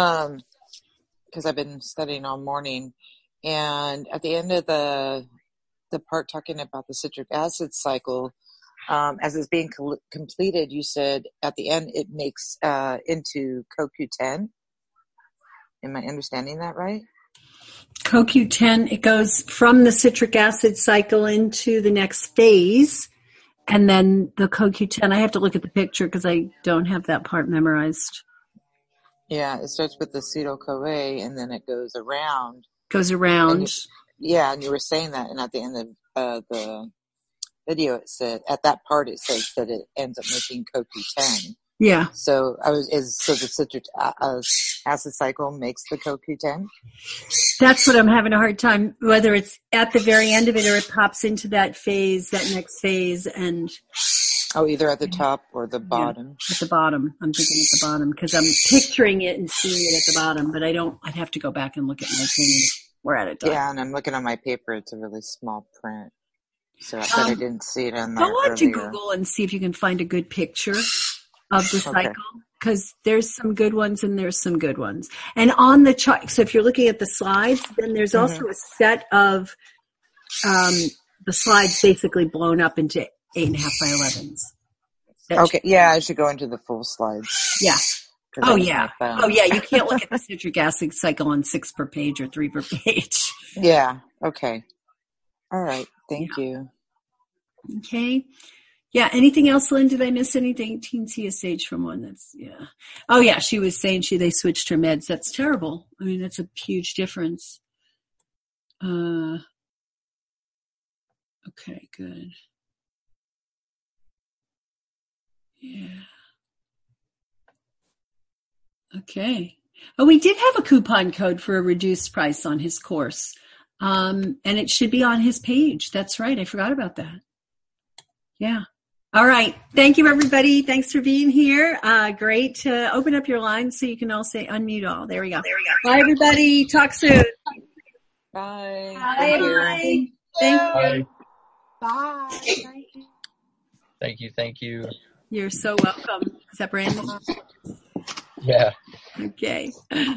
because I've been studying all morning. And at the end of the part talking about the citric acid cycle, as it's being completed, you said at the end it makes into CoQ10. Am I understanding that right? CoQ10, it goes from the citric acid cycle into the next phase. And then the CoQ10, I have to look at the picture because I don't have that part memorized. Yeah, it starts with the acetyl-CoA and then it goes around. And you were saying that, and at the end of the video, it said at that part it says that it ends up making CoQ10. Yeah. So the citric acid cycle makes the CoQ10. That's what I'm having a hard time. Whether it's at the very end of it or it pops into that next phase, and either at the top or the bottom. Yeah, at the bottom. I'm thinking at the bottom because I'm picturing it and seeing it at the bottom, but I'd have to go back and look at my thing. We're at it. Yeah, and I'm looking on my paper. It's a really small print. So I didn't see it on there. Go on to Google and see if you can find a good picture of the cycle, because there's some good ones and there's some good ones. And on the chart, so if you're looking at the slides, then there's also a set of the slides basically blown up into 8.5 by 11s. Okay, yeah, I should go into the full slides. Yeah. Oh yeah. You can't look at the citric acid cycle on 6 per page or 3 per page. Yeah. Okay. All right. Thank you. Okay. Yeah. Anything else, Lynn? Did I miss anything? Teen TSH from one that's, yeah. Oh yeah. She was saying they switched her meds. That's terrible. I mean, that's a huge difference. Okay, good. Yeah. Okay. Oh, we did have a coupon code for a reduced price on his course. And it should be on his page. That's right. I forgot about that. Yeah. All right. Thank you, everybody. Thanks for being here. Great to open up your lines so you can all say unmute all. There we go. Bye, everybody. Talk soon. Bye. Bye. Thank you. Bye. Thank you. Bye. Bye. Thank you. You're so welcome. Is that Brandon? Yeah. Okay.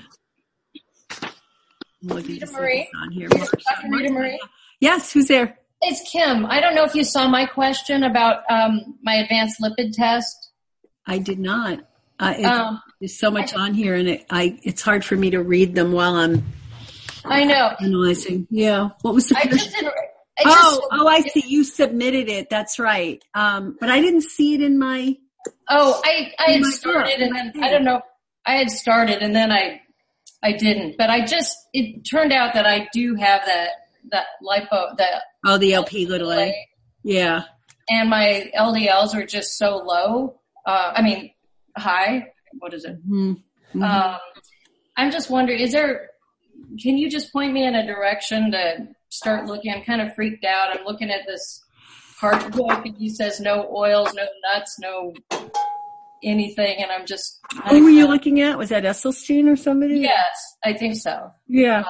Rita Marie. On here. Dr. Rita Marie. Yes, who's there? It's Kim. I don't know if you saw my question about my advanced lipid test. I did not. There's so much on here, and it's hard for me to read them while I'm analyzing. Yeah. What was the question? I see. You submitted it. That's right. But I didn't see it in my. I had started, and then I don't know. I had started, and then I didn't. But it turned out that I do have that lipo, the LP little a. Yeah. And my LDLs are just so low. High. What is it? Mm-hmm. I'm just wondering, can you just point me in a direction to start looking? I'm kind of freaked out. I'm looking at this heart book, and he says no oils, no nuts, no anything, and I'm just. Who were you looking at? Was that Esselstyn or somebody? Yes, I think so. Yeah.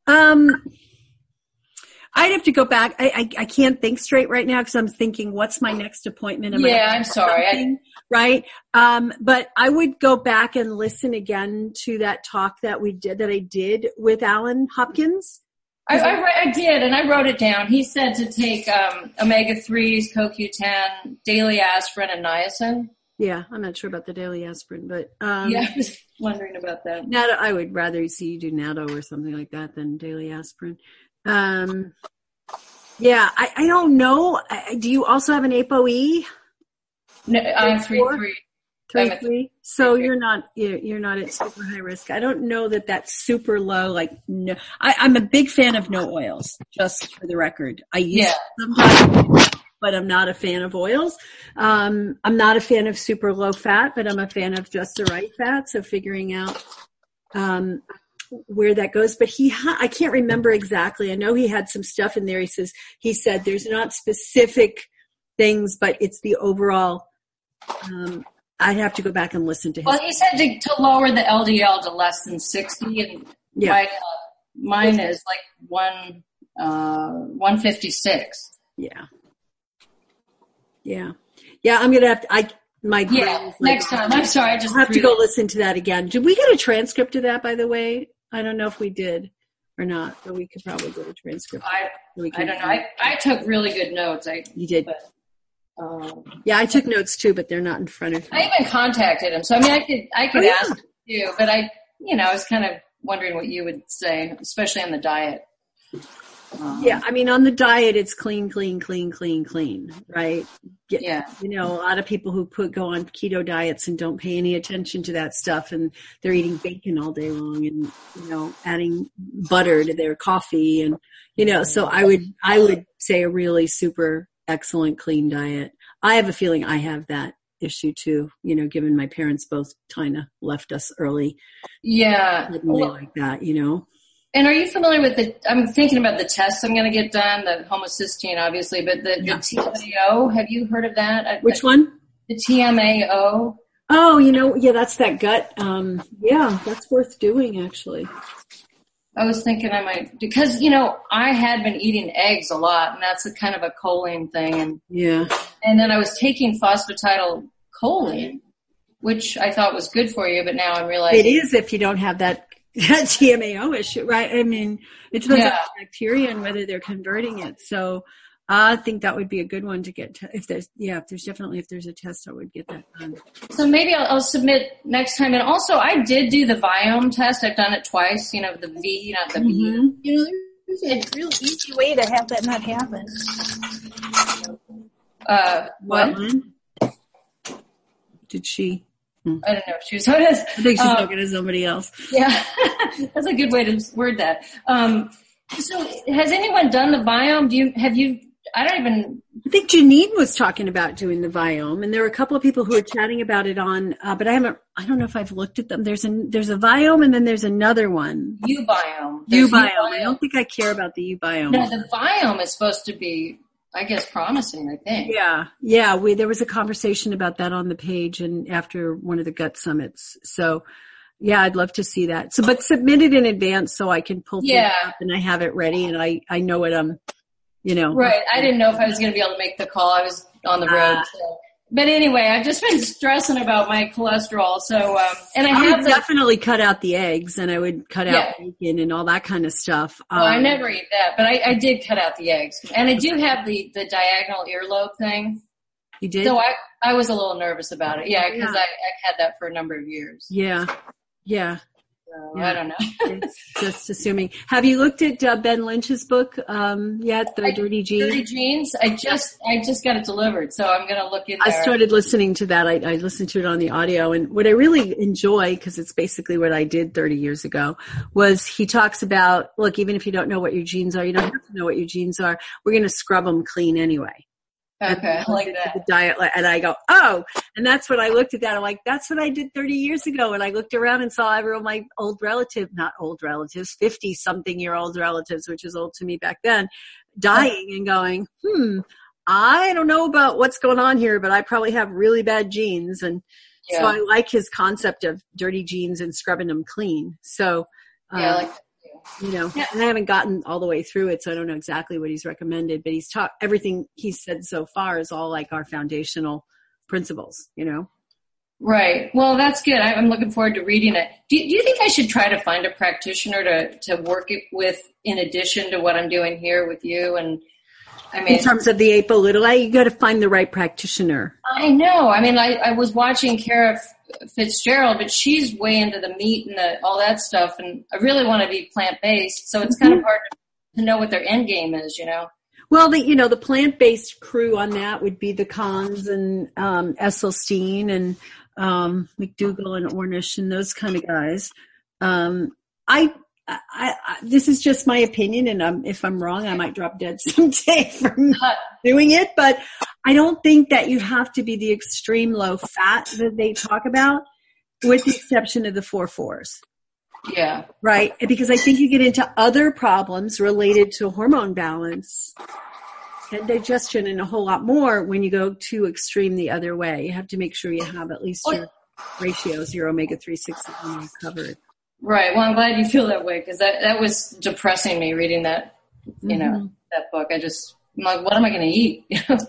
I'd have to go back. I can't think straight right now because I'm thinking, what's my next appointment? I'm sorry. Right. But I would go back and listen again to that talk that I did with Alan Hopkins. I did, and I wrote it down. He said to take omega-3s, CoQ10, daily aspirin, and niacin. Yeah, I'm not sure about the daily aspirin, but I was wondering about that. Natto, I would rather see you do Natto or something like that than daily aspirin. I don't know. Do you also have an ApoE? No, I'm 3-3. 3-3. So you're not at super high risk. I don't know that that's super low. Like, no, I'm a big fan of no oils, just for the record. I use sometimes, but I'm not a fan of oils. I'm not a fan of super low fat, but I'm a fan of just the right fat. So figuring out, where that goes, but I can't remember exactly. I know he had some stuff in there. He said there's not specific things, but it's the overall, I'd have to go back and listen to him. Well, he said to lower the LDL to less than 60, and mine is like 156. Yeah. I'm going to have to, next time. I'm sorry. I'll have to go listen to that again. Did we get a transcript of that, by the way? I don't know if we did or not, but we could probably get a transcript. I don't know. I took really good notes. You did. But, I took notes too, but they're not in front of me. I even contacted him. So, I could ask him too, but I was kind of wondering what you would say, especially on the diet. On the diet, it's clean, right? A lot of people who go on keto diets and don't pay any attention to that stuff, and they're eating bacon all day long and, adding butter to their coffee and, so I would say a really super excellent clean diet. I have a feeling I have that issue too, given my parents both kind of left us early. Yeah. Like that, And are you familiar with I'm thinking about the tests I'm going to get done, the homocysteine, obviously, but the TMAO, have you heard of that? Which one? The TMAO. Oh, that's that gut. That's worth doing, actually. I was thinking I might, because, I had been eating eggs a lot, and that's a kind of a choline thing. And then I was taking phosphatidylcholine, which I thought was good for you, but now I'm realizing. It is if you don't have that TMAO issue, right? It depends on the bacteria and whether they're converting it. So I think that would be a good one to get if there's a test, I would get that done. So maybe I'll submit next time. And also I did do the Viome test. I've done it twice, the V, not the B. There's a real easy way to have that not happen. What? Did she? I don't know if she was honest. I think she's talking to somebody else. Yeah, that's a good way to word that. So has anyone done the Viome? I don't even I think Janine was talking about doing the Viome, and there were a couple of people who were chatting about it on, but I don't know if I've looked at them. There's a Viome, and then there's another one. Ubiome. Ubiome. I don't think I care about the Ubiome. No, the Viome is supposed to be, I guess, promising, I think. Yeah. There was a conversation about that on the page and after one of the gut summits. So, yeah, I'd love to see that. So, but submit it in advance so I can pull things up and I have it ready and I know what I'm, Right. I didn't know if I was going to be able to make the call. I was on the road. So. But anyway, I've just been stressing about my cholesterol. So, and I would definitely cut out the eggs and I would cut out bacon and all that kind of stuff. Well, I never eat that, but I did cut out the eggs. And I do have the diagonal earlobe thing. You did? So I was a little nervous about it. Yeah, because I had that for a number of years. Yeah. So, I don't know. Just assuming. Have you looked at Ben Lynch's book yet, The Dirty Genes? Dirty Genes? I just got it delivered, so I'm going to look in there. I started listening to that. I listened to it on the audio, and what I really enjoy, because it's basically what I did 30 years ago, was he talks about, look, even if you don't know what your genes are, you don't have to know what your genes are. We're going to scrub them clean anyway. Okay, I like that. The diet, and I go, oh, and that's what I looked at that. I'm like, that's what I did 30 years ago. And I looked around and saw everyone, my not old relatives, 50-something-year-old relatives, which is old to me back then, dying and going, I don't know about what's going on here, but I probably have really bad genes. And so I like his concept of dirty genes and scrubbing them clean. So, I like that. And I haven't gotten all the way through it, so I don't know exactly what he's recommended, but he's everything he's said so far is all like our foundational principles, Right. Well, that's good. I'm looking forward to reading it. Do you think I should try to find a practitioner to work it with in addition to what I'm doing here with you? And I mean, in terms of the apolitical, you got to find the right practitioner. I know. I mean, I was watching Kara Fitzgerald, but she's way into the meat and all that stuff, and I really want to be plant-based, so it's kind of hard to know what their end game is, Well, the plant-based crew on that would be the Kahns and Esselstyn and McDougall and Ornish and those kind of guys. This is just my opinion, and if I'm wrong, I might drop dead someday from not doing it. But I don't think that you have to be the extreme low fat that they talk about, with the exception of the 4-4s. Yeah. Right? Because I think you get into other problems related to hormone balance and digestion and a whole lot more when you go too extreme the other way. You have to make sure you have at least your ratios, your omega-3, 6, and 9 covered. Right. Well, I'm glad you feel that way, because that was depressing me reading that, that book. I'm like, what am I going to eat?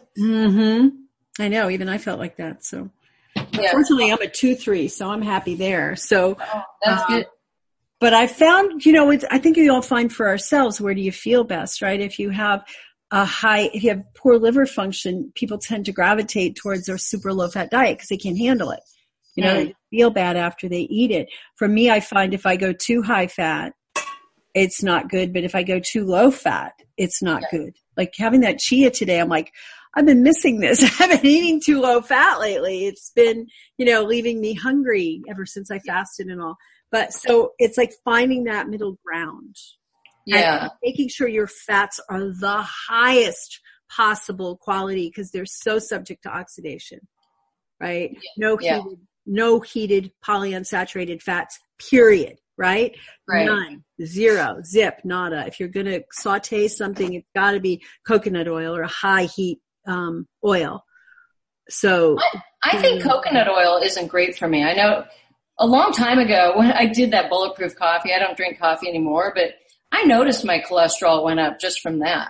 I know. Even I felt like that. So, unfortunately, I'm a 2-3, so I'm happy there. So that's good. But I found, I think we all find for ourselves, where do you feel best, right? If you have if you have poor liver function, people tend to gravitate towards a super low fat diet because they can't handle it. They feel bad after they eat it. For me, I find if I go too high fat, it's not good. But if I go too low fat, it's not good. Like having that chia today, I'm like, I've been missing this. I've been eating too low fat lately. It's been, leaving me hungry ever since I fasted and all. But so it's like finding that middle ground. Yeah. And making sure your fats are the highest possible quality, because they're so subject to oxidation, right? No heated polyunsaturated fats, period, right? None, 0, zip, nada. If you're going to saute something, it's got to be coconut oil or a high heat oil. So I think coconut oil isn't great for me. I know a long time ago when I did that bulletproof coffee, I don't drink coffee anymore, but I noticed my cholesterol went up just from that.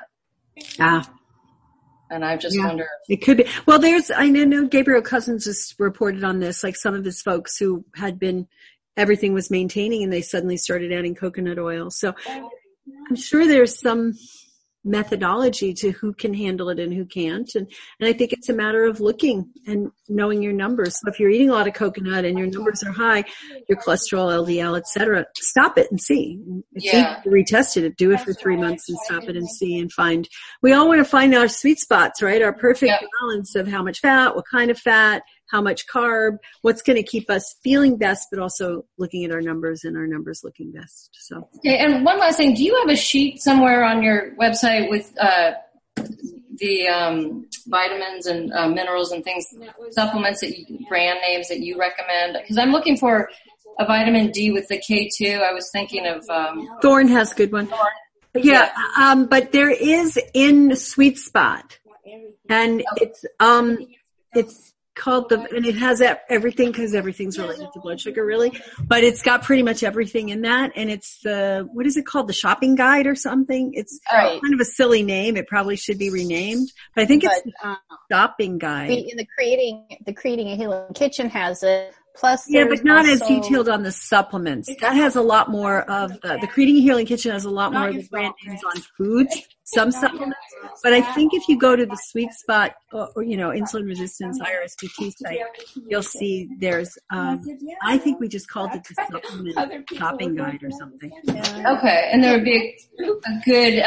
And I just wonder. It could be. Well, I know Gabriel Cousins has reported on this, like some of his folks who had been, everything was maintaining and they suddenly started adding coconut oil. So I'm sure there's some methodology to who can handle it and who can't. And I think it's a matter of looking and knowing your numbers. So if you're eating a lot of coconut and your numbers are high, your cholesterol, LDL, et cetera, stop it and see. It's easy to retest it. Do it for 3 months and stop it and see and find. We all want to find our sweet spots, right? Our perfect balance of how much fat, what kind of fat, how much carb, what's going to keep us feeling best, but also looking at our numbers and our numbers looking best. So. Okay, and one last thing. Do you have a sheet somewhere on your website with vitamins and minerals and things, supplements brand names that you recommend? Because I'm looking for a vitamin D with the K2. I was thinking of Thorne has a good one. Yeah, but there is in Sweet Spot, and it's called and it has everything because everything's related to blood sugar, really. But it's got pretty much everything in that, and it's what is it called? The shopping guide or something? It's kind of a silly name. It probably should be renamed, but I think it's the shopping guide. In the Creating a Healing Kitchen has it. Plus, yeah, but not as detailed on the supplements. That has a lot more of the Creating a Healing Kitchen has a lot more of the brand names on foods, some supplements. But I think if you go to the Sweet Spot or insulin resistance IRSBT site, you'll see there's I think we just called it the supplement shopping guide or something. Okay, and there would be a good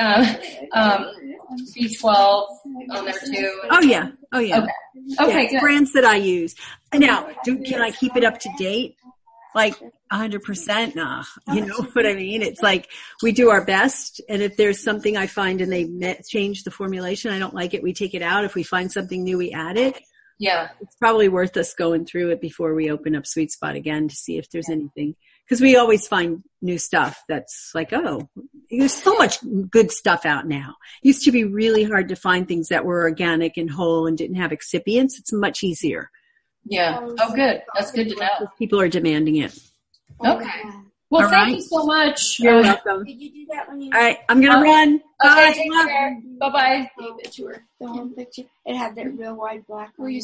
B12 on there too. Oh yeah. Okay, good. Brands that I use. Now, can I keep it up to date? Like 100%? Nah. You know what I mean? It's like we do our best, and if there's something I find and they change the formulation, I don't like it, we take it out. If we find something new, we add it. Yeah. It's probably worth us going through it before we open up Sweet Spot again to see if there's anything. Because we always find new stuff that's like, oh, there's so much good stuff out now. It used to be really hard to find things that were organic and whole and didn't have excipients. It's much easier. Yeah. Oh, good. That's good to know. People are demanding it. Okay. Well, thank you so much. You're welcome. Did you do that when you? All right, I'm gonna run. Okay, take care. Bye-bye. The home picture. It had that real wide black one.